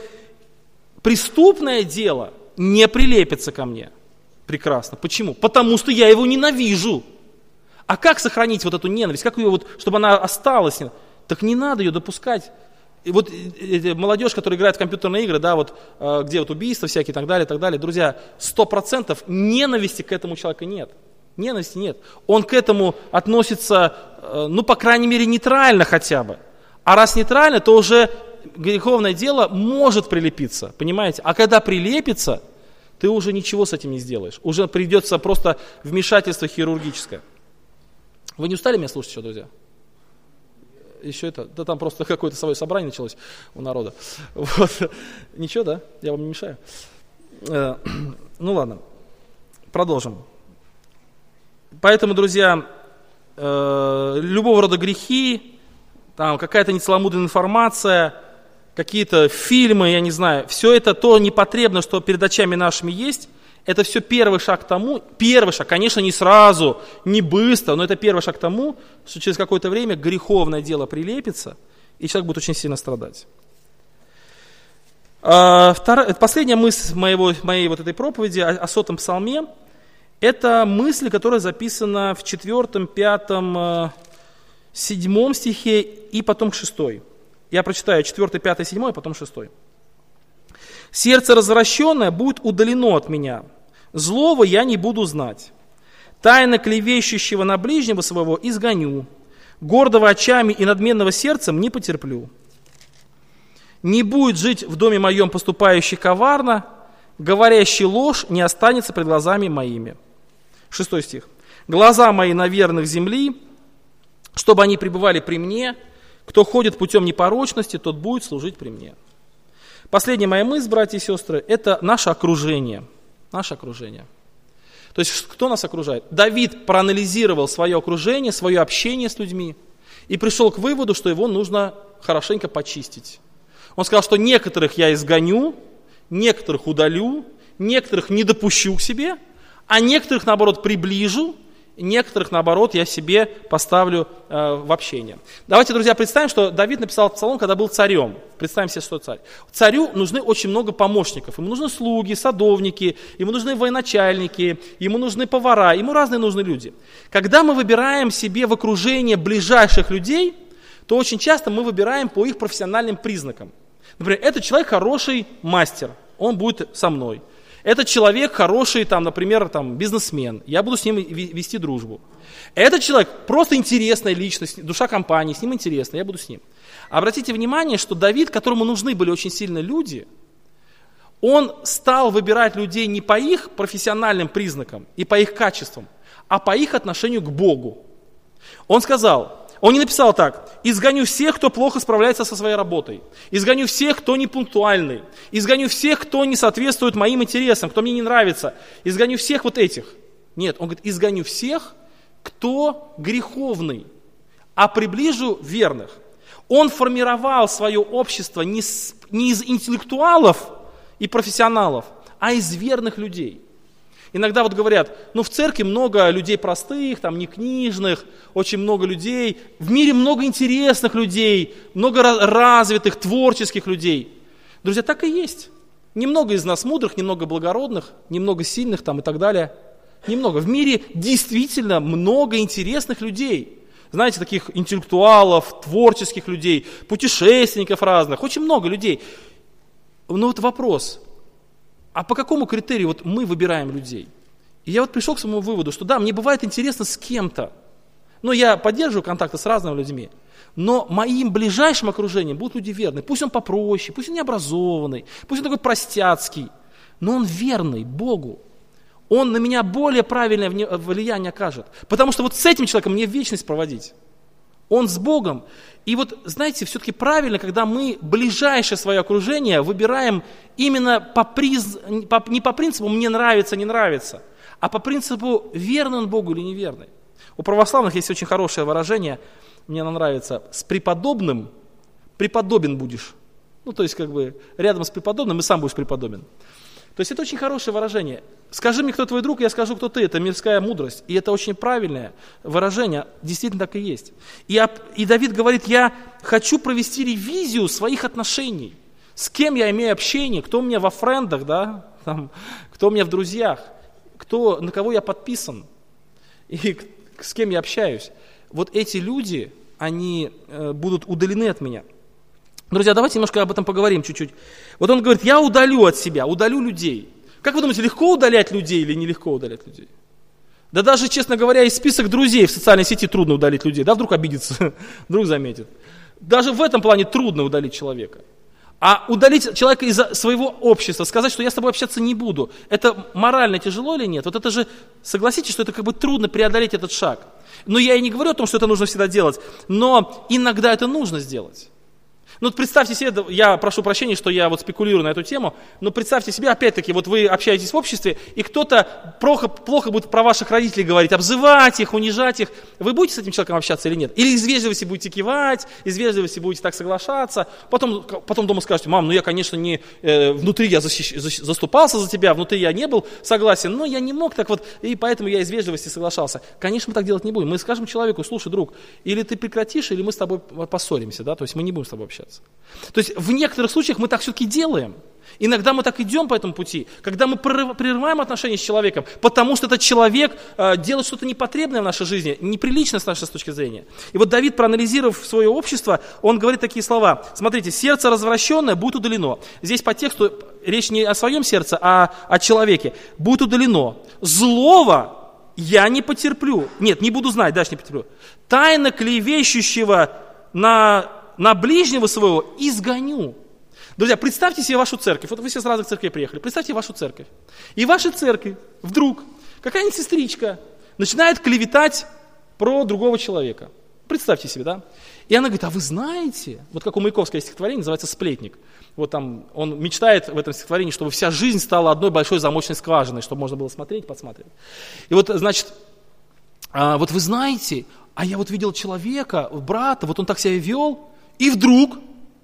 преступное дело не прилепится ко мне. Прекрасно. Почему? Потому что я его ненавижу. А как сохранить вот эту ненависть? Как ее вот, чтобы она осталась? Так не надо ее допускать. И вот молодежь, которая играет в компьютерные игры, да, вот, где вот убийства всякие и так далее, друзья, 100% ненависти к этому человеку нет. Ненависти нет. Он к этому относится, ну, по крайней мере, нейтрально хотя бы. А раз нейтрально, то уже греховное дело может прилепиться, понимаете? А когда прилепится, то ты уже ничего с этим не сделаешь. Уже придется просто вмешательство хирургическое. Вы не устали меня слушать еще, друзья? Еще это? Да там просто какое-то свое собрание началось у народа. Вот. Ничего, да? Я вам не мешаю? Ну ладно. Продолжим. Поэтому, друзья, любого рода грехи, там какая-то нецеломудренная информация, какие-то фильмы, я не знаю, все это то непотребное, что перед очами нашими есть, это все первый шаг к тому, конечно, не сразу, не быстро, но это первый шаг к тому, что через какое-то время греховное дело прилепится, и человек будет очень сильно страдать. Последняя мысль моей вот этой проповеди о 100-м псалме, это мысль, которая записана в 4, 5, 7 стихе и потом 6. Я прочитаю 4, 5, 7, а потом 6. «Сердце развращенное будет удалено от меня, злого я не буду знать. Тайно клевещущего на ближнего своего изгоню, гордого очами и надменного сердцем не потерплю. Не будет жить в доме моем поступающий коварно, говорящий ложь не останется пред глазами моими». 6 стих. «Глаза мои на верных земли, чтобы они пребывали при мне. Кто ходит путем непорочности, тот будет служить при мне». Последняя моя мысль, братья и сестры, это наше окружение. Наше окружение. То есть, кто нас окружает? Давид проанализировал свое окружение, свое общение с людьми и пришел к выводу, что его нужно хорошенько почистить. Он сказал, что некоторых я изгоню, некоторых удалю, некоторых не допущу к себе, а некоторых, наоборот, приближу, некоторых, наоборот, я себе поставлю в общение. Давайте, друзья, представим, что Давид написал псалом, когда был царем. Представим себе, что царь. Царю нужны очень много помощников. Ему нужны слуги, садовники, ему нужны военачальники, ему нужны повара, ему разные нужны люди. Когда мы выбираем себе в окружение ближайших людей, то очень часто мы выбираем по их профессиональным признакам. Например, этот человек хороший мастер, он будет со мной. Этот человек хороший, например, бизнесмен, я буду с ним вести дружбу. Этот человек просто интересная личность, душа компании, с ним интересно, я буду с ним. Обратите внимание, что Давид, которому нужны были очень сильно люди, он стал выбирать людей не по их профессиональным признакам и по их качествам, а по их отношению к Богу. Он сказал... Он не написал так: изгоню всех, кто плохо справляется со своей работой, изгоню всех, кто не пунктуальный, изгоню всех, кто не соответствует моим интересам, кто мне не нравится, изгоню всех вот этих. Нет, он говорит, изгоню всех, кто греховный, а приближу верных. Он формировал свое общество не из интеллектуалов и профессионалов, а из верных людей. Иногда вот говорят, в церкви много людей простых, не книжных, очень много людей. В мире много интересных людей, много развитых, творческих людей. Друзья, так и есть. Немного из нас мудрых, немного благородных, немного сильных и так далее. Немного. В мире действительно много интересных людей. Знаете, таких интеллектуалов, творческих людей, путешественников разных, очень много людей. Но вот вопрос. А по какому критерию мы выбираем людей? И я пришел к своему выводу, что да, мне бывает интересно с кем-то. Я поддерживаю контакты с разными людьми. Но моим ближайшим окружением будут люди верные. Пусть он попроще, пусть он необразованный, пусть он такой простяцкий. Но он верный Богу. Он на меня более правильное влияние окажет. Потому что с этим человеком мне вечность проводить. Он с Богом. И знаете, все-таки правильно, когда мы ближайшее свое окружение выбираем именно не по принципу «мне нравится, не нравится», а по принципу «верный он Богу или неверный». У православных есть очень хорошее выражение, мне оно нравится: «С преподобным преподобен будешь». То есть рядом с преподобным и сам будешь преподобен. То есть это очень хорошее выражение. Скажи мне, кто твой друг, я скажу, кто ты. Это мирская мудрость. И это очень правильное выражение. Действительно так и есть. И Давид говорит, я хочу провести ревизию своих отношений. С кем я имею общение, кто у меня во френдах, кто у меня в друзьях, на кого я подписан и с кем я общаюсь. Эти люди, они будут удалены от меня. Друзья, давайте немножко об этом поговорим чуть-чуть. Он говорит, я удалю от себя, удалю людей. Как вы думаете, легко удалять людей или нелегко удалять людей? Да даже, честно говоря, из список друзей в социальной сети трудно удалить людей. Вдруг обидится, вдруг заметит. Даже в этом плане трудно удалить человека. А удалить человека из своего общества, сказать, что я с тобой общаться не буду, это морально тяжело или нет? Вот это же, согласитесь, что это как бы трудно преодолеть этот шаг. Но я и не говорю о том, что это нужно всегда делать, но иногда это нужно сделать. Ну вот представьте себе, я прошу прощения, что я вот спекулирую на эту тему, но представьте себе, опять-таки, вот вы общаетесь в обществе, и кто-то плохо будет про ваших родителей говорить, обзывать их, унижать их. Вы будете с этим человеком общаться или нет? Или из вежливости будете кивать, из вежливости будете так соглашаться, потом дома скажете: мам, ну я, конечно, не внутри я заступался за тебя, внутри я не был согласен, но я не мог так вот, и поэтому я из вежливости соглашался. Конечно, мы так делать не будем. Мы скажем человеку: слушай, друг, или ты прекратишь, или мы с тобой поссоримся, да, то есть мы не будем с тобой общаться. То есть в некоторых случаях мы так все-таки делаем. Иногда мы так идем по этому пути, когда мы прерываем отношения с человеком, потому что этот человек делает что-то непотребное в нашей жизни, неприличное с нашей точки зрения. И вот Давид, проанализировав свое общество, он говорит такие слова. Смотрите: сердце развращенное будет удалено. Здесь по тексту речь не о своем сердце, а о человеке. Будет удалено. Злого я не потерплю. Нет, не буду знать, дальше не потерплю. Тайно клевещущего на ближнего своего изгоню. Друзья, представьте себе вашу церковь. Вот вы все с разных церквей приехали. Представьте вашу церковь. И в вашей церкви вдруг какая-нибудь сестричка начинает клеветать про другого человека. Представьте себе, да? И она говорит: а вы знаете, вот как у Маяковского есть стихотворение, называется «Сплетник». Вот там он мечтает в этом стихотворении, чтобы вся жизнь стала одной большой замочной скважиной, чтобы можно было смотреть, подсматривать. И вот, значит, вот вы знаете, а я вот видел человека, брата, вот он так себя вел, и вдруг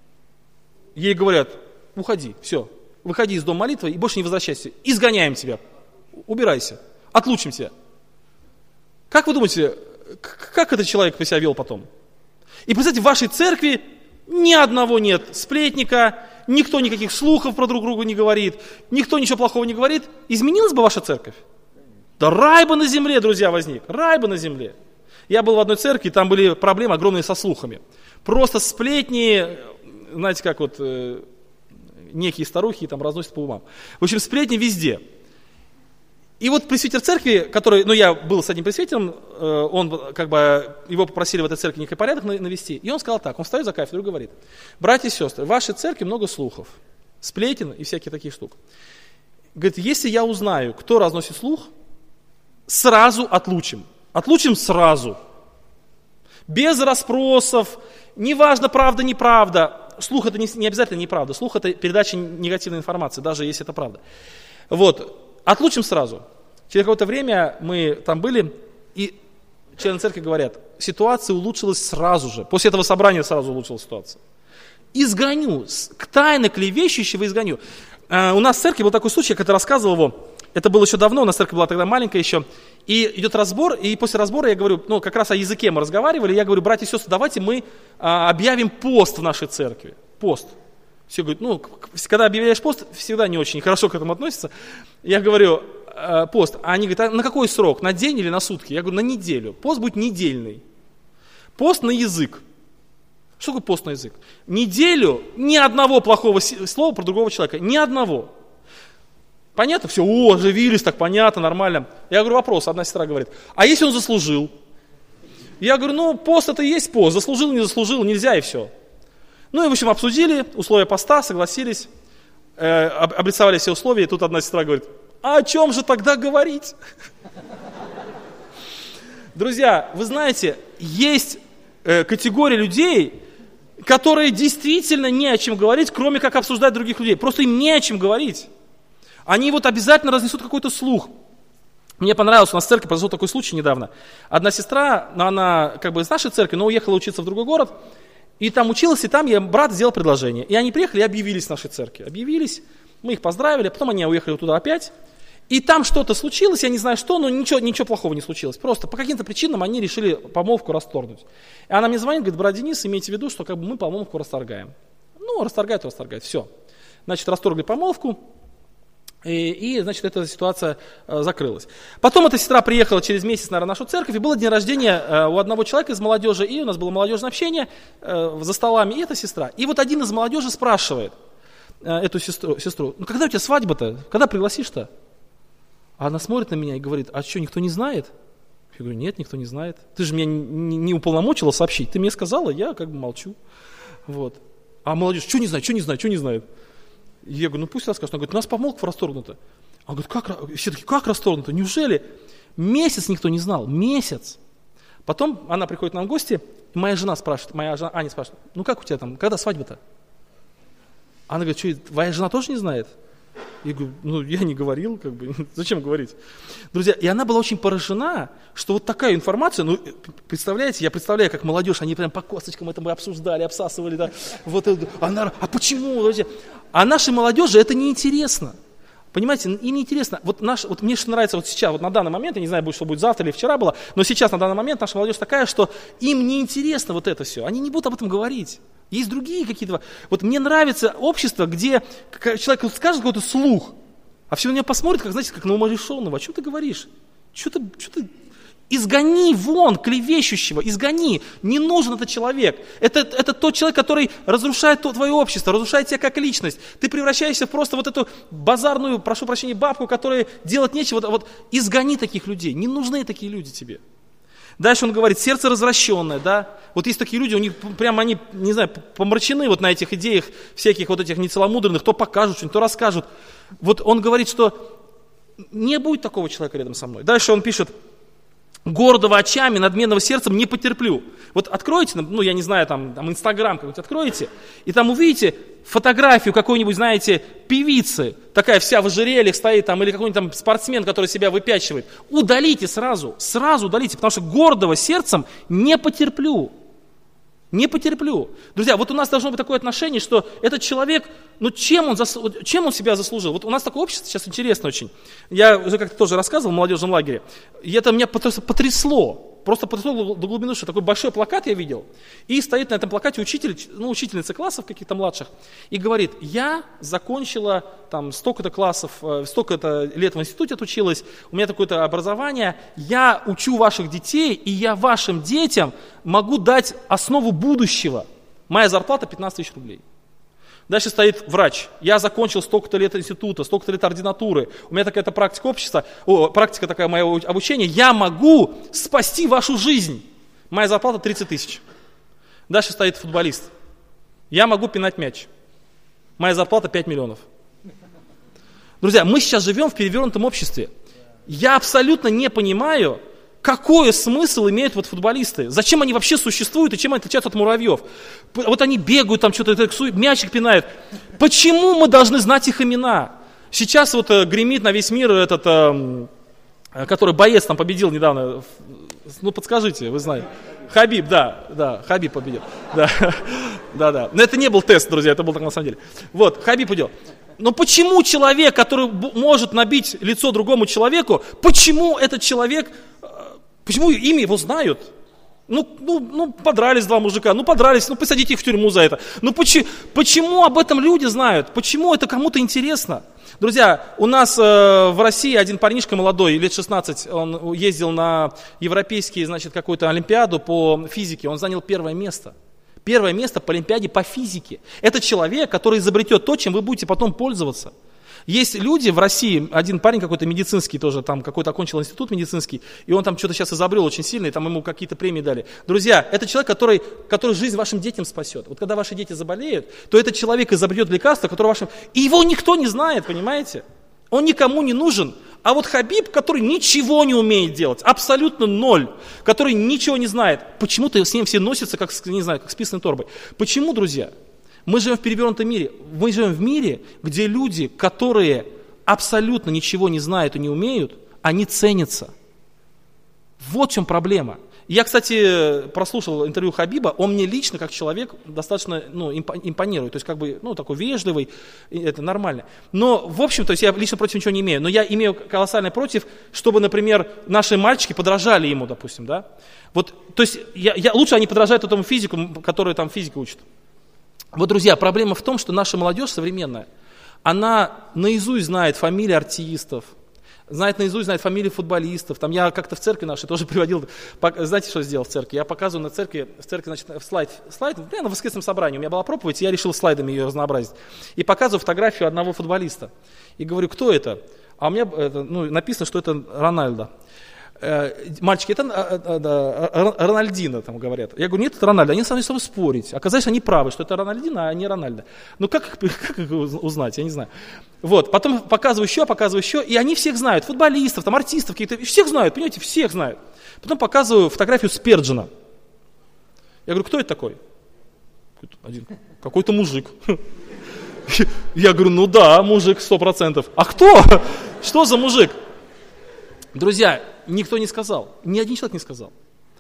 ей говорят: уходи, все, выходи из дома молитвы и больше не возвращайся, изгоняем тебя, убирайся, отлучим тебя. Как вы думаете, как этот человек себя вел потом? И представьте, в вашей церкви ни одного нет сплетника, никто никаких слухов про друг друга не говорит, никто ничего плохого не говорит. Изменилась бы ваша церковь? Да рай бы на земле, друзья, возник, рай бы на земле. Я был в одной церкви, там были проблемы огромные со слухами. Просто сплетни, знаете, как вот некие старухи там разносят по умам. В общем, сплетни везде. И вот пресвитер церкви, который, я был с одним пресвитером, он как бы, его попросили в этой церкви некий порядок навести, и он сказал так, он встает за кафедру и говорит: братья и сестры, в вашей церкви много слухов, сплетен и всяких таких штук. Говорит: если я узнаю, кто разносит слух, сразу отлучим. Отлучим сразу. Без расспросов, неважно, правда, неправда. Слух это не обязательно неправда. Слух это передача негативной информации, даже если это правда. Вот, отлучим сразу. Через какое-то время мы там были, и члены церкви говорят: ситуация улучшилась сразу же. После этого собрания сразу улучшилась ситуация. Изгоню, тайно клевещущего изгоню. У нас в церкви был такой случай, я когда рассказывал его. Это было еще давно, у нас церковь была тогда маленькая еще. И идет разбор, и после разбора я говорю, как раз о языке мы разговаривали, я говорю: братья и сестры, давайте мы объявим пост в нашей церкви. Пост. Все говорят, когда объявляешь пост, всегда не очень хорошо к этому относятся. Я говорю: пост. А они говорят: а на какой срок? На день или на сутки? Я говорю: на неделю. Пост будет недельный. Пост на язык. Что такое пост на язык? Неделю ни одного плохого слова про другого человека. Ни одного. Понятно? Все, оживились, так понятно, нормально. Я говорю: вопрос. Одна сестра говорит: а если он заслужил? Я говорю: пост это и есть пост. Заслужил, не заслужил, нельзя и все. И в общем обсудили условия поста, согласились, обрисовали все условия. И тут одна сестра говорит: а о чем же тогда говорить? Друзья, вы знаете, есть категория людей, которые действительно не о чем говорить, кроме как обсуждать других людей. Просто им не о чем говорить. Они обязательно разнесут какой-то слух. Мне понравилось, у нас в церкви произошел такой случай недавно. Одна сестра, она из нашей церкви, но уехала учиться в другой город, и там училась, и там ей брат сделал предложение. И они приехали и объявились в нашей церкви. Объявились, мы их поздравили, потом они уехали туда опять. И там что-то случилось, я не знаю что, но ничего плохого не случилось. Просто по каким-то причинам они решили помолвку расторгнуть. И она мне звонит, говорит: брат Денис, имейте в виду, что мы помолвку расторгаем. Расторгают, все. Значит, расторгли помолвку. И, значит, эта ситуация закрылась. Потом эта сестра приехала через месяц, наверное, в нашу церковь, и было день рождения у одного человека из молодежи, и у нас было молодежное общение за столами, и эта сестра. И вот один из молодежи спрашивает эту сестру: когда у тебя свадьба-то? Когда пригласишь-то? А она смотрит на меня и говорит: а что, никто не знает? Я говорю: нет, никто не знает. Ты же меня не уполномочила сообщить, ты мне сказала, я молчу. Вот. А молодежь, что не знает? И я говорю, ну пусть расскажет. Она говорит, у нас помолвка расторгнута. Она говорит, все такие, как расторгнута? Неужели? Месяц никто не знал, месяц. Потом она приходит к нам в гости, и моя жена Аня спрашивает, ну как у тебя там, когда свадьба-то? Она говорит, что, твоя жена тоже не знает? Я говорю, ну я не говорил, зачем говорить? Друзья, и она была очень поражена, что вот такая информация, ну представляете, я представляю, как молодежь, они прям по косточкам это мы обсуждали, обсасывали, да, вот это, а почему, друзья? А нашей молодежи это неинтересно. Понимаете, им неинтересно. Вот мне что нравится вот сейчас, вот на данный момент, я не знаю, что будет завтра или вчера было, но сейчас на данный момент наша молодежь такая, что им неинтересно вот это все. Они не будут об этом говорить. Есть другие какие-то. Вот мне нравится общество, где человек скажет какой-то слух, а все на него посмотрят, как, знаете, как на умалишенного. О чем ты говоришь? Что ты... Изгони вон клевещущего, изгони. Не нужен этот человек. Это тот человек, который разрушает твое общество, разрушает тебя как личность. Ты превращаешься в просто вот эту базарную, прошу прощения, бабку, которая делать нечего. Вот изгони таких людей. Не нужны такие люди тебе. Дальше он говорит, сердце развращенное, да. Вот есть такие люди, у них прямо они, не знаю, помрачены вот на этих идеях всяких вот этих нецеломудренных, то покажут что-нибудь, то расскажут. Вот он говорит, что не будет такого человека рядом со мной. Дальше он пишет, гордого очами, надменного сердцем не потерплю. Вот откройте, ну я не знаю, там Инстаграм какой-нибудь откроете, и там увидите фотографию какой-нибудь, знаете, певицы, такая вся в ожерельях стоит, там, или какой-нибудь там спортсмен, который себя выпячивает. Удалите сразу удалите, потому что гордого сердцем не потерплю. Не потерплю. Друзья, вот у нас должно быть такое отношение, что этот человек, ну чем он себя заслужил? Вот у нас такое общество сейчас интересно очень. Я уже как-то тоже рассказывал в молодежном лагере. И это меня потрясло. Просто потрясло до глубины души. Такой большой плакат я видел. И стоит на этом плакате учительница классов каких-то младших. И говорит, я закончила там столько-то классов, столько-то лет в институте отучилась, у меня такое-то образование, я учу ваших детей, и я вашим детям могу дать основу будущего. Моя зарплата 15 тысяч рублей. Дальше стоит врач. Я закончил столько-то лет института, столько-то лет ординатуры. У меня такая-то практика такая моего обучения. Я могу спасти вашу жизнь. Моя зарплата 30 тысяч. Дальше стоит футболист. Я могу пинать мяч. Моя зарплата 5 миллионов. Друзья, мы сейчас живем в перевернутом обществе. Я абсолютно не понимаю, какой смысл имеют вот футболисты? Зачем они вообще существуют и чем они отличаются от муравьев? Вот они бегают, там что-то, мячик пинают. Почему мы должны знать их имена? Сейчас вот гремит на весь мир этот, который боец там победил недавно. Ну подскажите, вы знаете. Хабиб, да, Хабиб победил. Да. Но это не был тест, друзья, это был так на самом деле. Вот, Хабиб победил. Но почему человек, который может набить лицо другому человеку, почему этот человек... Почему имя его знают? Ну, подрались два мужика, посадите их в тюрьму за это. Почему об этом люди знают? Почему это кому-то интересно? Друзья, у нас в России один парнишка молодой, лет 16, он ездил на европейские, какую-то олимпиаду по физике, он занял первое место. Первое место по олимпиаде по физике. Это человек, который изобретет то, чем вы будете потом пользоваться. Есть люди в России, один парень какой-то медицинский тоже, там какой-то окончил институт медицинский, и он там что-то сейчас изобрел очень сильно, и там ему какие-то премии дали. Друзья, это человек, который жизнь вашим детям спасет. Вот когда ваши дети заболеют, то этот человек изобретет лекарство, которое вашим... И его никто не знает, понимаете? Он никому не нужен. А вот Хабиб, который ничего не умеет делать, абсолютно ноль, который ничего не знает, почему-то с ним все носятся, как с писаной торбой. Почему, друзья? Мы живем в перевернутом мире. Мы живем в мире, где люди, которые абсолютно ничего не знают и не умеют, они ценятся. Вот в чем проблема. Я, кстати, прослушал интервью Хабиба, он мне лично, как человек, достаточно импонирует. То есть, такой вежливый, это нормально. Но, в общем, то есть я лично против ничего не имею. Но я имею колоссально против, чтобы, например, наши мальчики подражали ему, допустим, да. Вот, то есть, лучше они подражают этому физику, который там физику учат. Вот, друзья, проблема в том, что наша молодежь современная, она наизусть знает фамилии артистов, наизусть знает фамилии футболистов. Там я как-то в церкви нашей тоже приводил, знаете, что сделал в церкви? Я показываю в церкви, слайд, на воскресном собрании, у меня была проповедь, я решил слайдами ее разнообразить. И показываю фотографию одного футболиста. И говорю, кто это? А у меня написано, что это Рональдо. Мальчики, это Рональдино, там говорят. Я говорю, нет, это Рональдо. Они стали с собой спорить. Оказалось, они правы, что это Рональдино, а не Рональдо. Ну, как их узнать, я не знаю. Вот, потом показываю еще, и они всех знают. Футболистов, там, артистов каких-то, всех знают, понимаете, всех знают. Потом показываю фотографию Сперджина. Я говорю, кто это такой? Один. Какой-то мужик. Я говорю, ну да, мужик, 100%. А кто? Что за мужик? Друзья, никто не сказал, ни один человек не сказал.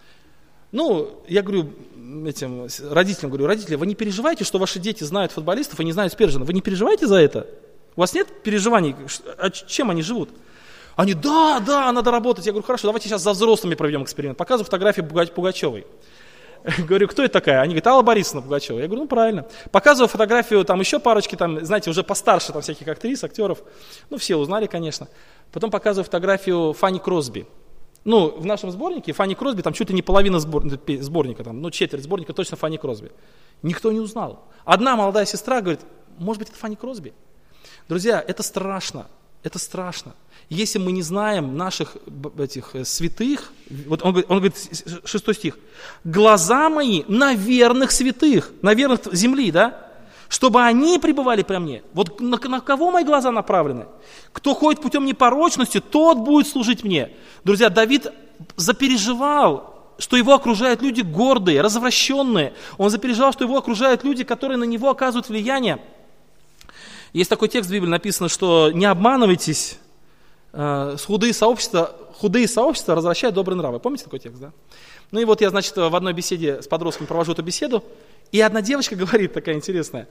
Ну, я говорю этим родителям, родители, вы не переживайте, что ваши дети знают футболистов и не знают Сперджина. Вы не переживайте за это? У вас нет переживаний, чем они живут? Они, да, надо работать. Я говорю, хорошо, давайте сейчас за взрослыми проведем эксперимент. Показываю фотографию Пугачевой. Говорю, кто это такая? Они говорят, Алла Борисовна Пугачева. Я говорю, ну правильно. Показываю фотографию, там еще парочки, там, знаете, уже постарше, там всяких актрис, актеров. Ну, все узнали, конечно. Потом показываю фотографию Фанни Кросби. Ну, в нашем сборнике Фанни Кросби, там чуть ли не половина сборника, там, ну, четверть сборника точно Фанни Кросби. Никто не узнал. Одна молодая сестра говорит, может быть, это Фанни Кросби? Друзья, это страшно. Это страшно. Если мы не знаем наших этих святых, вот он говорит, 6 стих, глаза мои на верных святых, на верных земли, да, чтобы они пребывали при мне. Вот на кого мои глаза направлены? Кто ходит путем непорочности, тот будет служить мне. Друзья, Давид запереживал, что его окружают люди гордые, развращенные. Он запереживал, что его окружают люди, которые на него оказывают влияние. Есть такой текст в Библии, написано, что не обманывайтесь, худые сообщества развращают добрые нравы. Помните такой текст, да? Ну и вот я, значит, в одной беседе с подростками провожу эту беседу, и одна девочка говорит, такая интересная,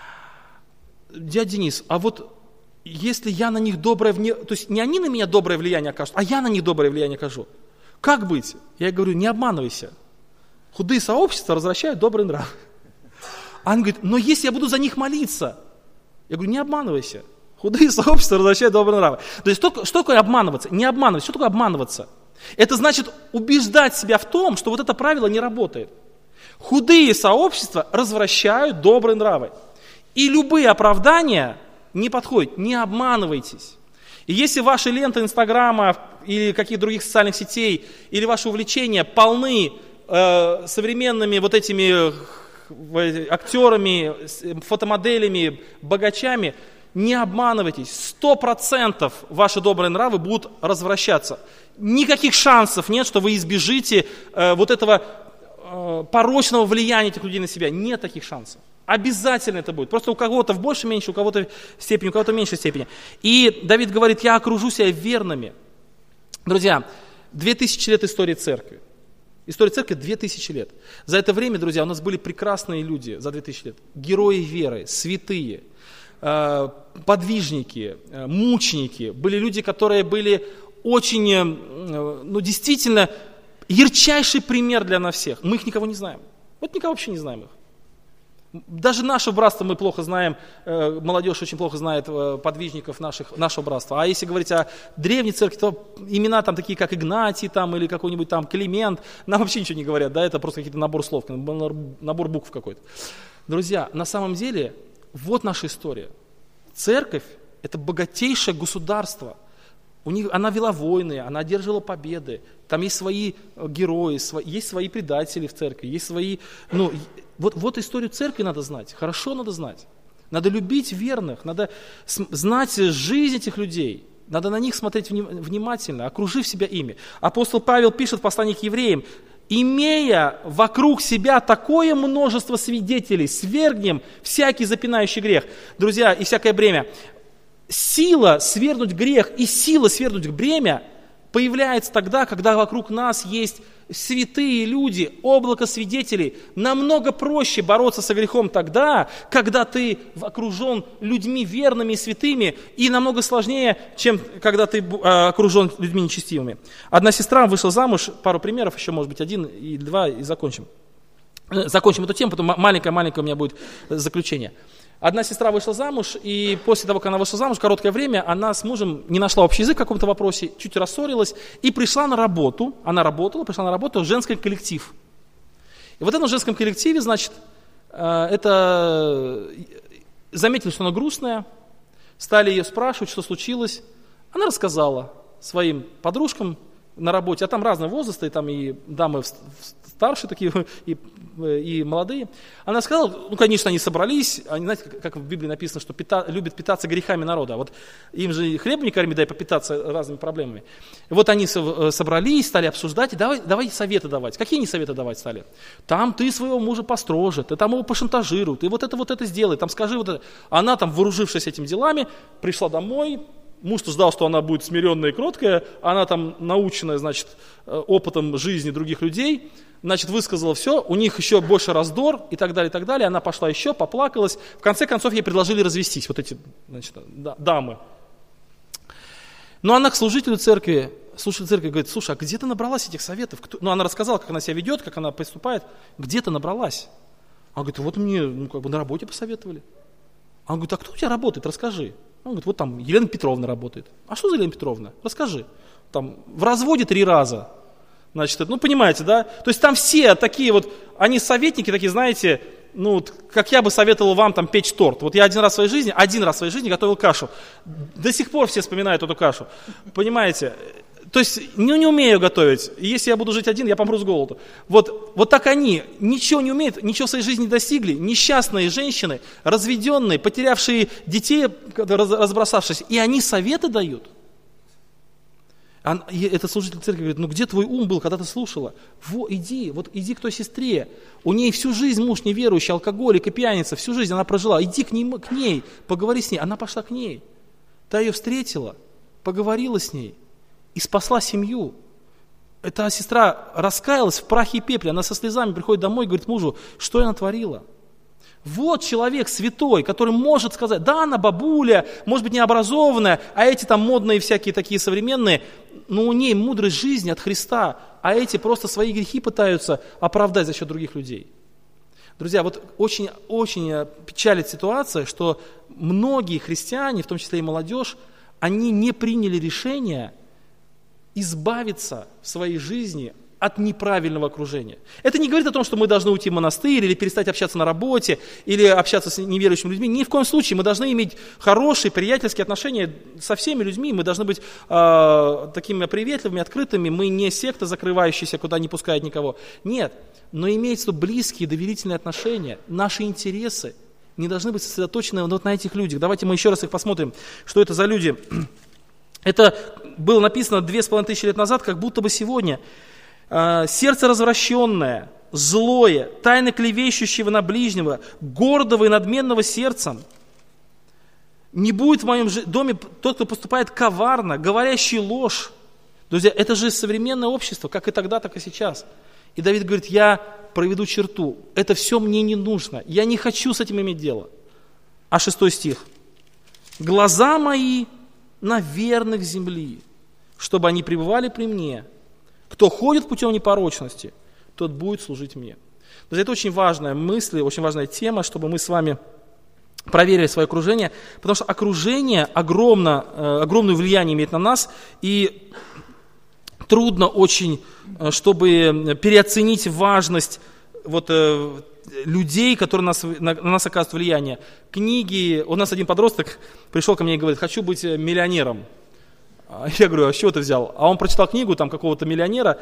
дядя Денис, а вот если я на них доброе влияние, то есть не они на меня доброе влияние окажут, а я на них доброе влияние окажу. Как быть? Я говорю, не обманывайся. Худые сообщества развращают добрые нравы. Она говорит, но если я буду за них молиться, я говорю, не обманывайся. Худые сообщества развращают добрые нравы. То есть что такое обманываться? Не обманываться. Что такое обманываться? Это значит убеждать себя в том, что вот это правило не работает. Худые сообщества развращают добрые нравы. И любые оправдания не подходят. Не обманывайтесь. И если ваши ленты Инстаграма или каких-то других социальных сетей, или ваши увлечения полны современными вот этими актерами, фотомоделями, богачами, не обманывайтесь, 100% ваши добрые нравы будут развращаться. Никаких шансов нет, что вы избежите вот этого порочного влияния этих людей на себя. Нет таких шансов. Обязательно это будет. Просто у кого-то в большей, меньшей, у кого-то в степени, у кого-то в меньшей степени. И Давид говорит, я окружу себя верными. Друзья, 2000 лет истории церкви. История церкви 2000 лет. За это время, друзья, у нас были прекрасные люди за 2000 лет. Герои веры, святые, подвижники, мученики. Были люди, которые были очень, действительно, ярчайший пример для нас всех. Мы их никого не знаем. Вот никого вообще не знаем их. Даже наше братство мы плохо знаем, молодежь очень плохо знает подвижников нашего братства. А если говорить о древней церкви, то имена там такие, как Игнатий там, или какой-нибудь там Климент, нам вообще ничего не говорят, да, это просто какие-то набор слов, набор букв какой-то. Друзья, на самом деле, вот наша история. Церковь – это богатейшее государство. Она вела войны, она одерживала победы, там есть свои герои, есть свои предатели в церкви, есть свои... Вот историю церкви надо знать, хорошо надо знать. Надо любить верных, надо знать жизнь этих людей, надо на них смотреть внимательно, окружив себя ими. Апостол Павел пишет в послании к евреям, имея вокруг себя такое множество свидетелей, свергнем всякий запинающий грех. Друзья, и всякое бремя. Сила свергнуть грех и сила свергнуть бремя появляется тогда, когда вокруг нас есть святые люди, облако свидетелей. Намного проще бороться со грехом тогда, когда ты окружен людьми верными и святыми, и намного сложнее, чем когда ты окружен людьми нечестивыми. Одна сестра вышла замуж, пару примеров, еще может быть один и два, и закончим. Закончим эту тему, потом маленькое у меня будет заключение. Одна сестра вышла замуж, и после того, как она вышла замуж, короткое время, она с мужем не нашла общий язык в каком-то вопросе, чуть рассорилась, и пришла на работу, пришла на работу в женский коллектив. И вот в этом женском коллективе, значит, заметили, что она грустная, стали ее спрашивать, что случилось. Она рассказала своим подружкам, на работе, а там разные возрасты, и там и дамы старшие такие, и молодые. Она сказала, ну, конечно, они собрались, они, знаете, как в Библии написано, что любят питаться грехами народа. Вот им же хлеб не корми, дай попитаться разными проблемами. И вот они собрались, стали обсуждать, и давай советы давать. Какие они советы давать стали? Там ты своего мужа построже, ты там его пошантажируй, ты вот это сделай, там скажи вот это. Она там, вооружившись этими делами, пришла домой. Муж-то ждал, что она будет смиренная и кроткая, она там наученная, значит, опытом жизни других людей, значит, высказала все, у них еще больше раздор и так далее, и так далее. Она пошла еще, поплакалась. В конце концов, ей предложили развестись, вот эти, значит, дамы. Но она к служителю церкви говорит, слушай, а где ты набралась этих советов? Ну, она рассказала, как она себя ведет, как она поступает. Где ты набралась? Она говорит, вот мне, на работе посоветовали. Она говорит, а кто у тебя работает? Расскажи. Он говорит, вот там Елена Петровна работает. А что за Елена Петровна? Расскажи. Там в разводе 3 раза. Значит, ну понимаете, да? То есть там все такие вот, они советники такие, знаете, ну, как я бы советовал вам там печь торт. Вот я один раз в своей жизни готовил кашу. До сих пор все вспоминают эту кашу. Понимаете? То есть не умею готовить. Если я буду жить один, я помру с голоду. Вот так они ничего не умеют, ничего в своей жизни не достигли. Несчастные женщины, разведенные, потерявшие детей, разбросавшись. И они советы дают. Этот служитель церкви говорит, ну где твой ум был, когда ты слушала? Иди к той сестре. У ней всю жизнь муж неверующий, алкоголик и пьяница, всю жизнь она прожила. Иди к ней, поговори с ней. Она пошла к ней. Та ее встретила, поговорила с ней и спасла семью. Эта сестра раскаялась в прахе и пепле. Она со слезами приходит домой и говорит мужу, что я натворила? Вот человек святой, который может сказать, да, она бабуля, может быть необразованная, а эти там модные всякие такие современные, но у ней мудрость жизни от Христа, а эти просто свои грехи пытаются оправдать за счет других людей. Друзья, вот очень, очень печалит ситуация, что многие христиане, в том числе и молодежь, они не приняли решение избавиться в своей жизни от неправильного окружения. Это не говорит о том, что мы должны уйти в монастырь или перестать общаться на работе, или общаться с неверующими людьми. Ни в коем случае. Мы должны иметь хорошие, приятельские отношения со всеми людьми. Мы должны быть такими приветливыми, открытыми. Мы не секта, закрывающаяся, куда не пускает никого. Нет. Но имеются близкие, доверительные отношения. Наши интересы не должны быть сосредоточены вот на этих людях. Давайте мы еще раз их посмотрим, что это за люди. Это было написано 2500 лет назад, как будто бы сегодня. Сердце развращенное, злое, тайно клевещущего на ближнего, гордого и надменного сердцем. Не будет в моем доме тот, кто поступает коварно, говорящий ложь. Друзья, это же современное общество, как и тогда, так и сейчас. И Давид говорит, я проведу черту, это все мне не нужно, я не хочу с этим иметь дело. А 6 стих. Глаза мои на верных земли, чтобы они пребывали при мне. Кто ходит путем непорочности, тот будет служить мне. Друзья, это очень важная мысль, очень важная тема, чтобы мы с вами проверили свое окружение, потому что окружение огромное влияние имеет на нас, и трудно очень, чтобы переоценить важность людей, которые на нас оказывают влияние. Книги, у нас один подросток пришел ко мне и говорит, хочу быть миллионером. Я говорю, а с чего ты взял? А он прочитал книгу там какого-то миллионера,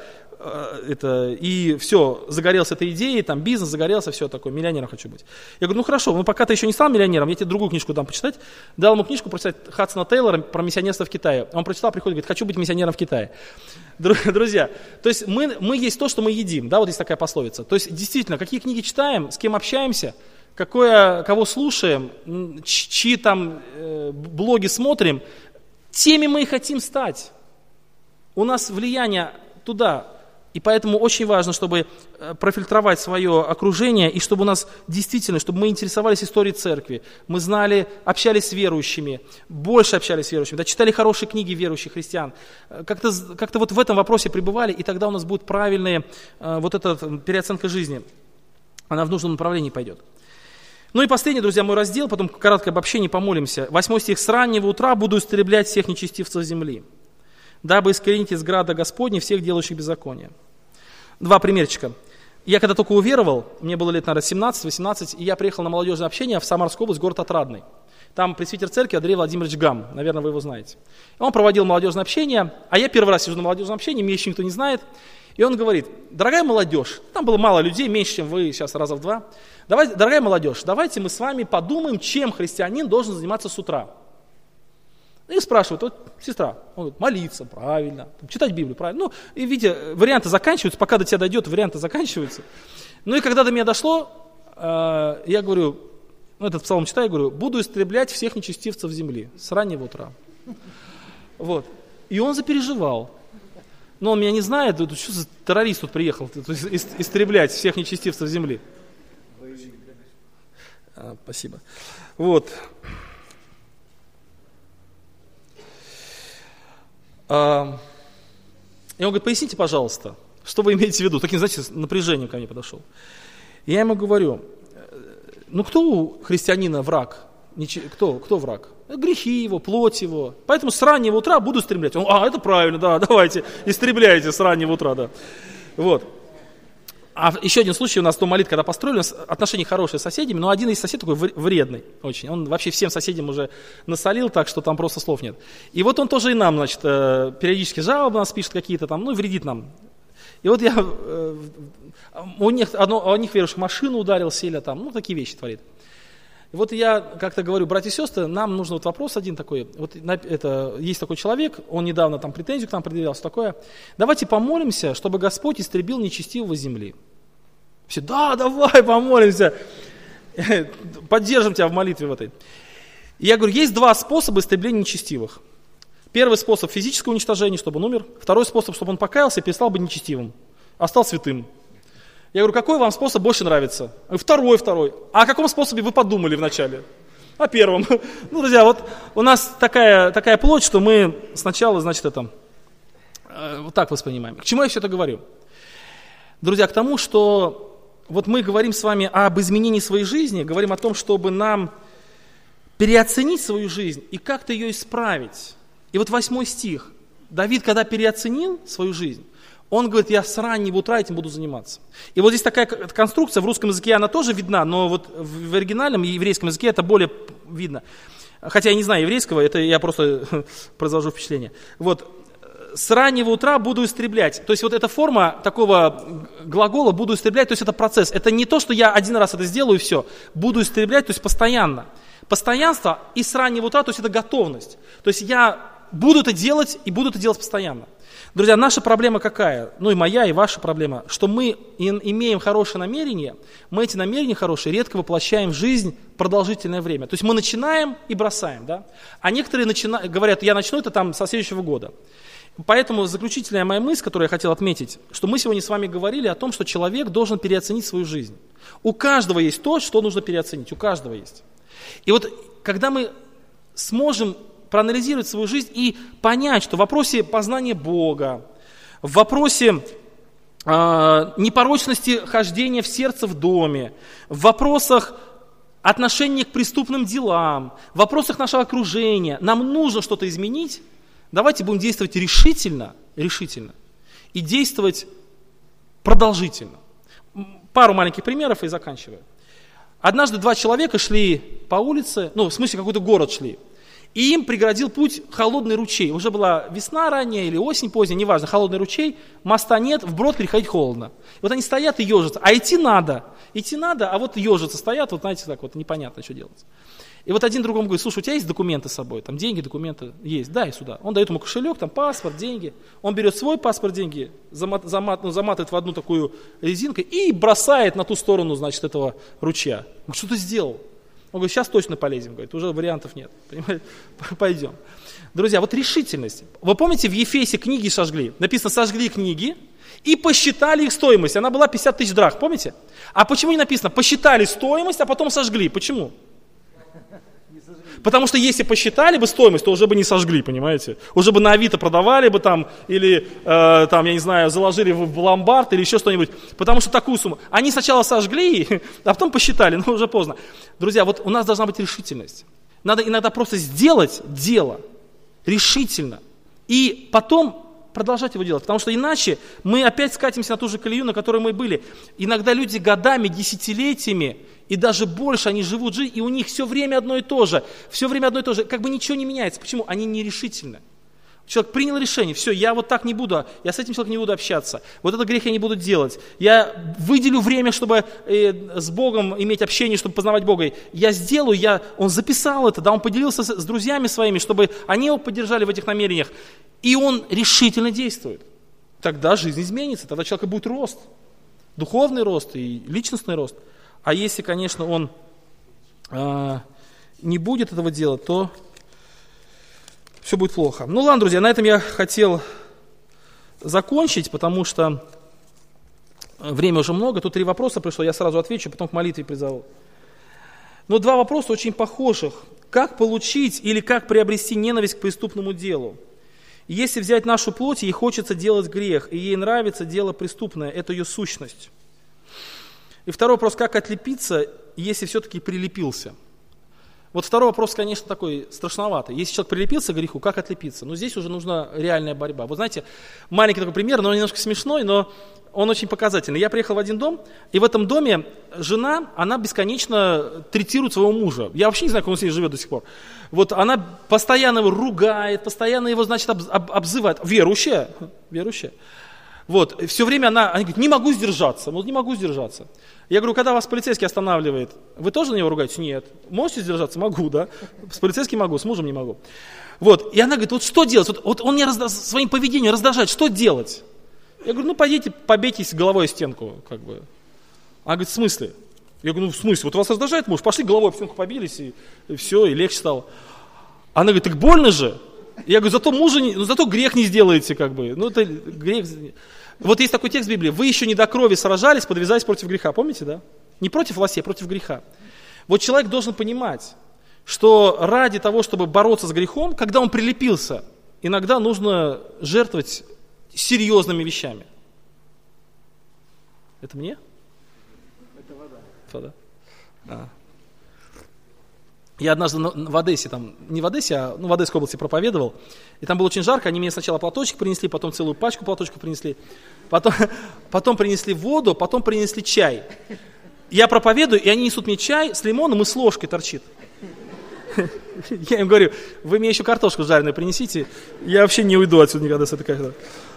и все, загорелся этой идеей, там бизнес загорелся, все такое, миллионером хочу быть. Я говорю, ну хорошо, ну пока ты еще не стал миллионером, я тебе другую книжку дам почитать. Дал ему книжку прочитать Хадсона Тейлора про миссионерство в Китае. Он прочитал, приходит, говорит, хочу быть миссионером в Китае. Друзья, то есть мы есть то, что мы едим, да, вот есть такая пословица. То есть действительно, какие книги читаем, с кем общаемся, кого слушаем, чьи там блоги смотрим, теми мы и хотим стать. У нас влияние туда. И поэтому очень важно, чтобы профильтровать свое окружение, и чтобы у нас действительно, чтобы мы интересовались историей церкви. Мы знали, общались с верующими, больше общались с верующими, да, читали хорошие книги верующих христиан. Как-то вот в этом вопросе пребывали, и тогда у нас будет правильная вот эта переоценка жизни. Она в нужном направлении пойдет. Ну и последний, друзья, мой раздел, потом короткое обобщение, помолимся. 8 стих. «С раннего утра буду истреблять всех нечестивцев земли, дабы искоренить из града Господня всех делающих беззаконие». 2 примерчика. Я когда только уверовал, мне было лет, наверное, 17-18, и я приехал на молодежное общение в Самарскую область, город Отрадный. Там пресвитер церкви Андрей Владимирович Гам, наверное, вы его знаете. Он проводил молодежное общение, а я первый раз сижу на молодежном общении, меня еще никто не знает. И он говорит: дорогая молодежь, там было мало людей, меньше, чем вы сейчас раза в 2. Дорогая молодежь, давайте мы с вами подумаем, чем христианин должен заниматься с утра. И спрашивают: вот сестра, он говорит: молиться, правильно, читать Библию, правильно. Ну, и видите, варианты заканчиваются, пока до тебя дойдет, варианты заканчиваются. Ну и когда до меня дошло, я говорю, этот псалом читаю, говорю: буду истреблять всех нечестивцев земли с раннего утра. Вот. И он запереживал. Но он меня не знает, что за террорист тут приехал, истреблять всех нечестивцев земли. Спасибо. Вот. И он говорит: поясните, пожалуйста, что вы имеете в виду? Таким, знаете, с напряжением ко мне подошел. Я ему говорю: ну кто у христианина враг? Кто враг? Грехи его, плоть его. Поэтому с раннего утра буду истреблять. Он: это правильно, да, давайте, истребляйте с раннего утра, да. Вот. А еще один случай, у нас дом молитвы, когда построили, у нас отношения хорошие с соседями, но один из соседей такой вредный очень. Он вообще всем соседям уже насолил так, что там просто слов нет. И вот он тоже и нам, значит, периодически жалобы нас пишет какие-то там, ну, вредит нам. И вот я у них верующих машину ударил, сели там, ну, такие вещи творит. И вот я как-то говорю: братья и сестры, нам нужен вот вопрос один такой. Вот есть такой человек, он недавно там претензию к нам предъявлял, что такое. Давайте помолимся, чтобы Господь истребил нечестивого земли. Все: да, давай помолимся, поддержим тебя в молитве в этой. И я говорю: есть 2 способа истребления нечестивых. Первый способ — физическое уничтожение, чтобы он умер. Второй способ — чтобы он покаялся и перестал быть нечестивым, а стал святым. Я говорю: какой вам способ больше нравится? Второй. А о каком способе вы подумали вначале? О первом. Ну, друзья, вот у нас такая плоть, что мы сначала, значит, вот так воспринимаем. К чему я все это говорю? Друзья, к тому, что вот мы говорим с вами об изменении своей жизни, говорим о том, чтобы нам переоценить свою жизнь и как-то ее исправить. И вот 8 стих. Давид, когда переоценил свою жизнь, он говорит: я с раннего утра этим буду заниматься. И вот здесь такая конструкция, в русском языке она тоже видна, но вот в оригинальном еврейском языке это более видно. Хотя я не знаю еврейского, это я просто произвожу впечатление. Вот, с раннего утра буду истреблять. То есть вот эта форма такого глагола «буду истреблять», то есть это процесс. Это не то, что я один раз это сделаю и все. Буду истреблять, то есть постоянно. Постоянство и с раннего утра, то есть это готовность. То есть я буду это делать и буду это делать постоянно. Друзья, наша проблема какая? Ну и моя, и ваша проблема, что мы имеем хорошие намерения, мы эти намерения хорошие редко воплощаем в жизнь продолжительное время. То есть мы начинаем и бросаем, да? А некоторые говорят: я начну это там со следующего года. Поэтому заключительная моя мысль, которую я хотел отметить, что мы сегодня с вами говорили о том, что человек должен переоценить свою жизнь. У каждого есть то, что нужно переоценить, у каждого есть. И вот когда мы сможем проанализировать свою жизнь и понять, что в вопросе познания Бога, в вопросе непорочности хождения в сердце в доме, в вопросах отношения к преступным делам, в вопросах нашего окружения, нам нужно что-то изменить, давайте будем действовать решительно и действовать продолжительно. Пару маленьких примеров и заканчиваю. Однажды 2 человека шли по улице, в смысле какой-то город шли, и им преградил путь холодный ручей. Уже была весна ранняя или осень поздняя, неважно, холодный ручей, моста нет, вброд переходить холодно. И вот они стоят и ежатся, а идти надо, а вот ежатся стоят, вот знаете, так вот непонятно, что делать. И вот один другому говорит: слушай, у тебя есть документы с собой, там деньги, документы есть, дай сюда. Он дает ему кошелек, там паспорт, деньги. Он берет свой паспорт, деньги, заматывает в одну такую резинкой и бросает на ту сторону, значит, этого ручья. Он: что ты сделал? Он говорит: сейчас точно полезем, говорит, уже вариантов нет. Понимаете? Пойдем. Друзья, вот решительность. Вы помните, в Ефесе книги сожгли? Написано: сожгли книги и посчитали их стоимость. Она была 50 000 драхм, помните? А почему не написано: посчитали стоимость, а потом сожгли? Почему? Потому что если посчитали бы стоимость, то уже бы не сожгли, понимаете? Уже бы на Авито продавали бы там, или там, я не знаю, заложили в ломбард или еще что-нибудь. Потому что такую сумму. Они сначала сожгли, а потом посчитали, но уже поздно. Друзья, вот у нас должна быть решительность. Надо иногда просто сделать дело решительно. И потом продолжать его делать. Потому что иначе мы опять скатимся на ту же колею, на которой мы были. Иногда люди годами, десятилетиями и даже больше они живут жизнь, и у них все время одно и то же, как бы ничего не меняется. Почему? Они нерешительны. Человек принял решение, все, я вот так не буду, я с этим человеком не буду общаться, вот этот грех я не буду делать, я выделю время, чтобы с Богом иметь общение, чтобы познавать Бога, я сделаю, он записал это, да, он поделился с друзьями своими, чтобы они его поддержали в этих намерениях, и он решительно действует. Тогда жизнь изменится, тогда у человека будет рост, духовный рост и личностный рост. А если, конечно, он не будет этого делать, то все будет плохо. Ну ладно, друзья, на этом я хотел закончить, потому что время уже много. Тут 3 вопроса пришло, я сразу отвечу, потом к молитве призову. Но 2 вопроса очень похожих. Как получить или как приобрести ненависть к преступному делу? Если взять нашу плоть, ей хочется делать грех, и ей нравится дело преступное, это ее сущность. И 2 вопрос, как отлепиться, если все-таки прилепился? Вот 2 вопрос, конечно, такой страшноватый. Если человек прилепился к греху, как отлепиться? Но здесь уже нужна реальная борьба. Вы знаете, маленький такой пример, но он немножко смешной, но он очень показательный. Я приехал в один дом, и в этом доме жена, она бесконечно третирует своего мужа. Я вообще не знаю, как он с ней живет до сих пор. Вот она постоянно его ругает, постоянно его, значит, обзывает. Верующая. Вот, все время она говорит, не могу сдержаться. Я говорю, когда вас полицейский останавливает, вы тоже на него ругаетесь? Нет. Можете сдержаться? Могу, да. С полицейским могу, с мужем не могу. Вот, и она говорит, вот что делать? Вот он меня своим поведением раздражает, что делать? Я говорю, пойдите, побейтесь головой о стенку, как бы. Она говорит, в смысле? Я говорю, в смысле? Вот вас раздражает муж, пошли головой об стенку побились, и все, и легче стало. Она говорит, так больно же. Я говорю, зато грех не сделаете, как бы. Это грех. Вот есть такой текст в Библии. Вы еще не до крови сражались, подвязались против греха. Помните, да? Не против власти, а против греха. Вот человек должен понимать, что ради того, чтобы бороться с грехом, когда он прилепился, иногда нужно жертвовать серьезными вещами. Это мне? Это вода. Вода. Я однажды в Одессе, не в Одессе, а в Одесской области проповедовал, и там было очень жарко, они мне сначала платочек принесли, потом целую пачку платочков принесли, потом принесли воду, потом принесли чай. Я проповедую, и они несут мне чай с лимоном и с ложкой торчит. Я им говорю, вы мне еще картошку жареную принесите, я вообще не уйду отсюда никогда с этой кафедры.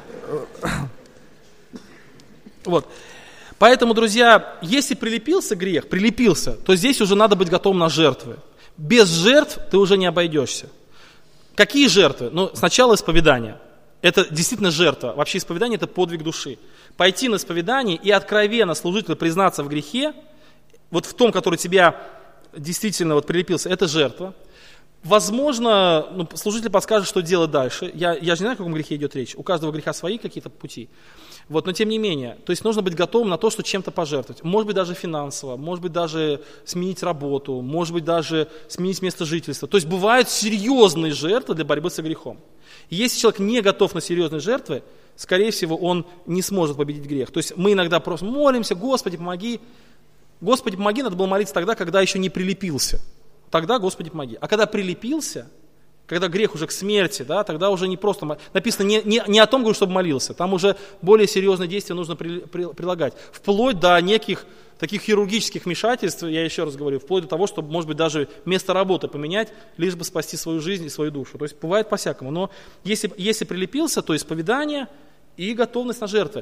Вот. Поэтому, друзья, если прилепился грех, то здесь уже надо быть готовым на жертвы. Без жертв ты уже не обойдешься. Какие жертвы? Сначала исповедание. Это действительно жертва. Вообще исповедание – это подвиг души. Пойти на исповедание и откровенно служителю признаться в грехе, вот в том, который тебя действительно прилепился, это жертва. Возможно, служитель подскажет, что делать дальше. Я же не знаю, о каком грехе идет речь. У каждого греха свои какие-то пути. Но тем не менее, то есть нужно быть готовым на то, что чем-то пожертвовать. Может быть, даже финансово, может быть, даже сменить работу, может быть, даже сменить место жительства. То есть бывают серьезные жертвы для борьбы с грехом. И если человек не готов на серьезные жертвы, скорее всего, он не сможет победить грех. То есть мы иногда просто молимся, Господи, помоги. Господи, помоги, надо было молиться тогда, когда еще не прилепился. Тогда, Господи, помоги. А когда прилепился, когда грех уже к смерти, да, тогда уже не просто, написано не о том, чтобы молился, там уже более серьезные действия нужно прилагать. Вплоть до неких таких хирургических вмешательств, я еще раз говорю, вплоть до того, чтобы, может быть, даже место работы поменять, лишь бы спасти свою жизнь и свою душу. То есть бывает по-всякому. Но если прилепился, то исповедание и готовность на жертвы.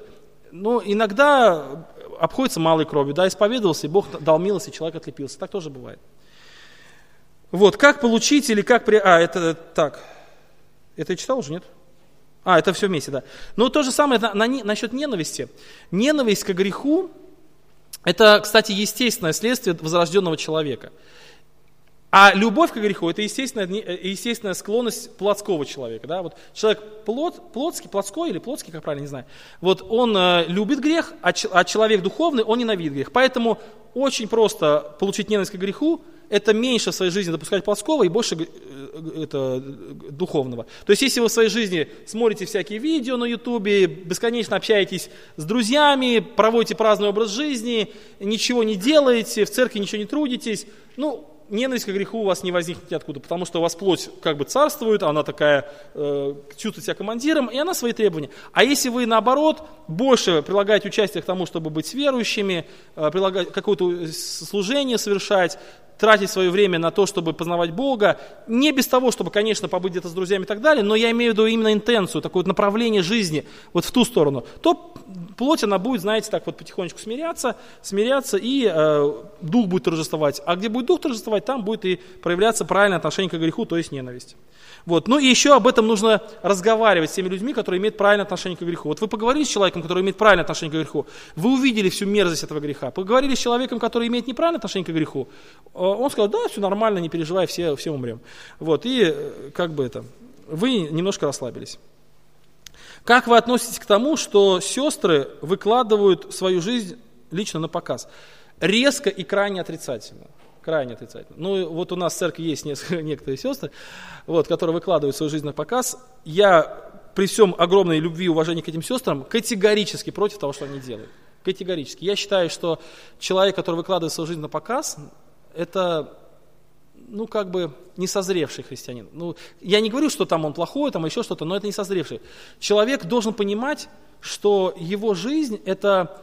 Иногда обходится малой кровью, да, исповедовался, и Бог дал милость, и человек отлепился. Так тоже бывает. Как получить или как... Это я читал уже, нет? Это все вместе, да. То же самое насчет ненависти. Ненависть к греху, это, кстати, естественное следствие возрожденного человека. А любовь к греху – это естественная склонность плотского человека. Да? Человек плотской, как правильно, не знаю. Он любит грех, а человек духовный, он ненавидит грех. Поэтому очень просто получить ненависть к греху – это меньше в своей жизни допускать плотского и больше духовного. То есть, если вы в своей жизни смотрите всякие видео на ютубе, бесконечно общаетесь с друзьями, проводите праздный образ жизни, ничего не делаете, в церкви ничего не трудитесь, ненависть к греху у вас не возникнет ниоткуда, потому что у вас плоть как бы царствует, она такая, чувствует себя командиром, и она свои требования. А если вы, наоборот, больше прилагаете участие к тому, чтобы быть верующими, прилагать какое-то служение совершать, тратить свое время на то, чтобы познавать Бога, не без того, чтобы, конечно, побыть где-то с друзьями и так далее, но я имею в виду именно интенцию, такое вот направление жизни вот в ту сторону, то плоть, она будет, знаете, так вот потихонечку смиряться, и дух будет торжествовать. А где будет дух торжествовать, там будет и проявляться правильное отношение к греху, то есть ненависть. Вот. Ну и еще об этом нужно разговаривать с теми людьми, которые имеют правильное отношение к греху. Вот вы поговорили с человеком, который имеет правильное отношение к греху, вы увидели всю мерзость этого греха. Поговорили с человеком, который имеет неправильное отношение к греху, он сказал, да, все нормально, не переживай, все умрем. Вот. И вы немножко расслабились. Как вы относитесь к тому, что сестры выкладывают свою жизнь лично на показ? Резко и крайне отрицательно. Крайне отрицательно. Ну, вот у нас в церкви есть некоторые сестры, вот, которые выкладывают свою жизнь на показ. Я при всем огромной любви и уважении к этим сестрам категорически против того, что они делают. Категорически. Я считаю, что человек, который выкладывает свою жизнь на показ, это, не созревший христианин. Я не говорю, что там он плохой, там еще что-то, но это не созревший. Человек должен понимать, что его жизнь это,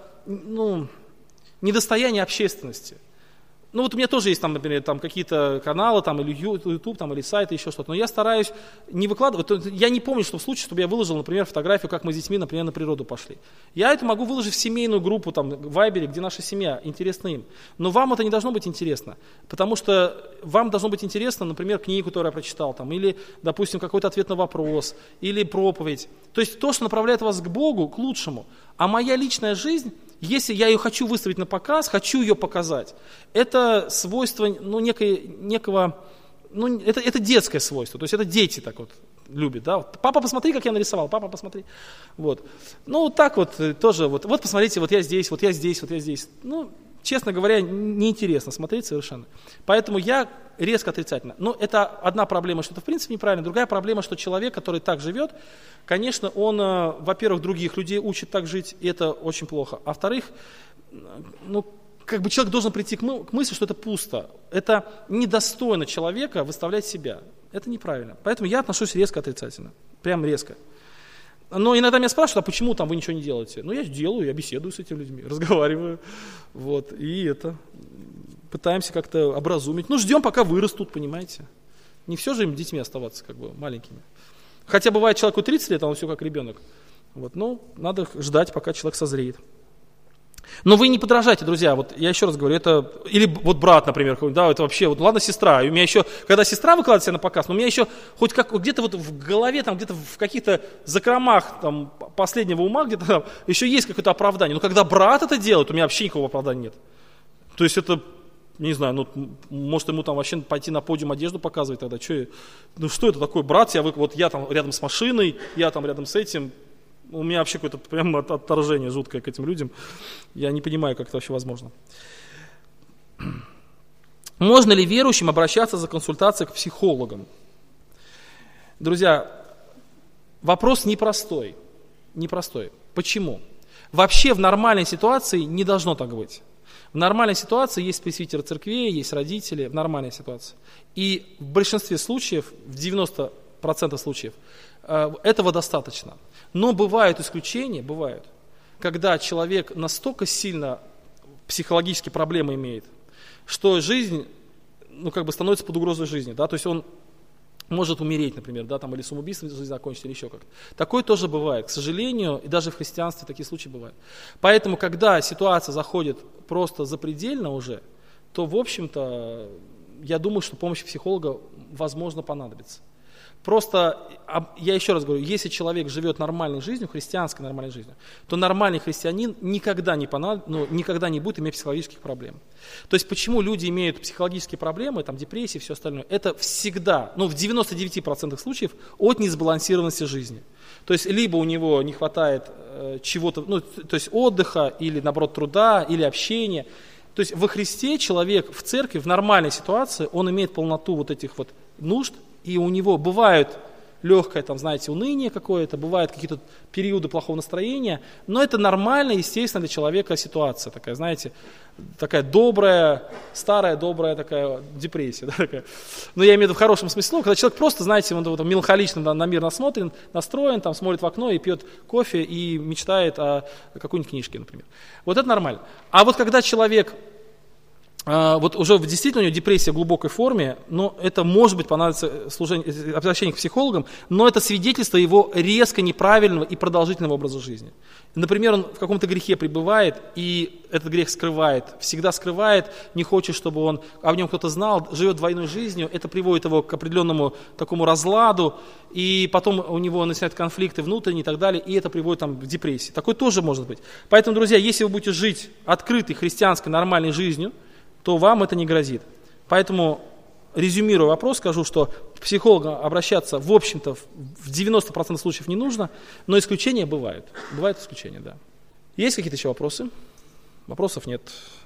не достояние общественности. Вот у меня тоже есть, например, какие-то каналы, или YouTube, или сайты, еще что-то. Но я стараюсь не выкладывать. Я не помню, что в случае, чтобы я выложил, например, фотографию, как мы с детьми, например, на природу пошли. Я это могу выложить в семейную группу, в Вайбере, где наша семья, интересно им. Но вам это не должно быть интересно. Потому что вам должно быть интересно, например, книгу, которую я прочитал, или, допустим, какой-то ответ на вопрос, или проповедь. То есть то, что направляет вас к Богу, к лучшему. А моя личная жизнь, если я ее хочу выставить на показ, хочу ее показать, это свойство некого, это детское свойство, то есть это дети так вот любят, да, папа, посмотри, как я нарисовал, папа, посмотри, вот, так вот тоже, вот посмотрите, вот я здесь, вот я здесь, вот я здесь, честно говоря, неинтересно смотреть совершенно, поэтому я резко отрицательно. Но это одна проблема, что это в принципе неправильно. Другая проблема, что человек, который так живет, конечно, он, во-первых, других людей учит так жить, и это очень плохо. А во-вторых, человек должен прийти к мысли, что это пусто. Это недостойно человека выставлять себя. Это неправильно. Поэтому я отношусь резко отрицательно. Прям резко. Но иногда меня спрашивают, а почему вы ничего не делаете? Я делаю, я беседую с этими людьми, разговариваю. Вот, и пытаемся как-то образумить. Ждем, пока вырастут, понимаете. Не все же им детьми оставаться, маленькими. Хотя бывает человеку 30 лет, а он все как ребенок. Надо ждать, пока человек созреет. Но вы не подражайте, друзья, я еще раз говорю, или брат, например, это вообще, ладно, сестра, и у меня еще, когда сестра выкладывает себя на показ, но у меня еще хоть где-то в голове, где-то в каких-то закромах последнего ума, где-то еще есть какое-то оправдание, но когда брат это делает, у меня вообще никакого оправдания нет. То есть это, не знаю, может ему вообще пойти на подиум одежду показывать тогда, что это такое, брат, я рядом с машиной, я рядом с этим. У меня вообще какое-то прям отторжение жуткое к этим людям. Я не понимаю, как это вообще возможно. Можно ли верующим обращаться за консультацией к психологам? Друзья, вопрос непростой. Почему? Вообще в нормальной ситуации не должно так быть. В нормальной ситуации есть пресвитеры церквей, есть родители, в нормальной ситуации. И в большинстве случаев, в 90% случаев, этого достаточно. Но бывают исключения, когда человек настолько сильно психологические проблемы имеет, что жизнь, становится под угрозой жизни, да, то есть он может умереть, например, да, или самоубийством жизнь закончить, или еще как-то. Такое тоже бывает, к сожалению, и даже в христианстве такие случаи бывают. Поэтому, когда ситуация заходит просто запредельно уже, то, в общем-то, я думаю, что помощь психолога, возможно, понадобится. Просто, я еще раз говорю, если человек живет нормальной жизнью, христианской нормальной жизнью, то нормальный христианин никогда не будет иметь психологических проблем. То есть, почему люди имеют психологические проблемы, депрессии и все остальное, это всегда, в 99% случаев от несбалансированности жизни. То есть, либо у него не хватает чего-то, то есть отдыха, или наоборот труда, или общения. То есть, во Христе человек в церкви, в нормальной ситуации, он имеет полноту этих нужд, и у него бывают легкое, там, знаете, уныние какое-то, бывают какие-то периоды плохого настроения, но это нормальная, естественно, для человека ситуация такая, знаете, такая добрая, старая, добрая такая депрессия. Да, такая. Но я имею в виду в хорошем смысле слова, когда человек просто, знаете, он меланхолично на мир настроен, там, смотрит в окно и пьет кофе и мечтает о какой-нибудь книжке, например. Вот это нормально. А вот когда человек, вот уже действительно у него депрессия в глубокой форме, но это может быть понадобится обращение к психологам, но это свидетельство его резко неправильного и продолжительного образа жизни. Например, он в каком-то грехе пребывает, и этот грех скрывает, всегда скрывает, не хочет, чтобы о нем кто-то знал, живет двойной жизнью, это приводит его к определенному такому разладу, и потом у него начинают конфликты внутренние и так далее, и это приводит к депрессии. Такое тоже может быть. Поэтому, друзья, если вы будете жить открытой, христианской, нормальной жизнью, то вам это не грозит. Поэтому, резюмируя вопрос, скажу, что к психологу обращаться, в общем-то, в 90% случаев не нужно, но исключения бывают. Бывают исключения, да. Есть какие-то еще вопросы? Вопросов нет.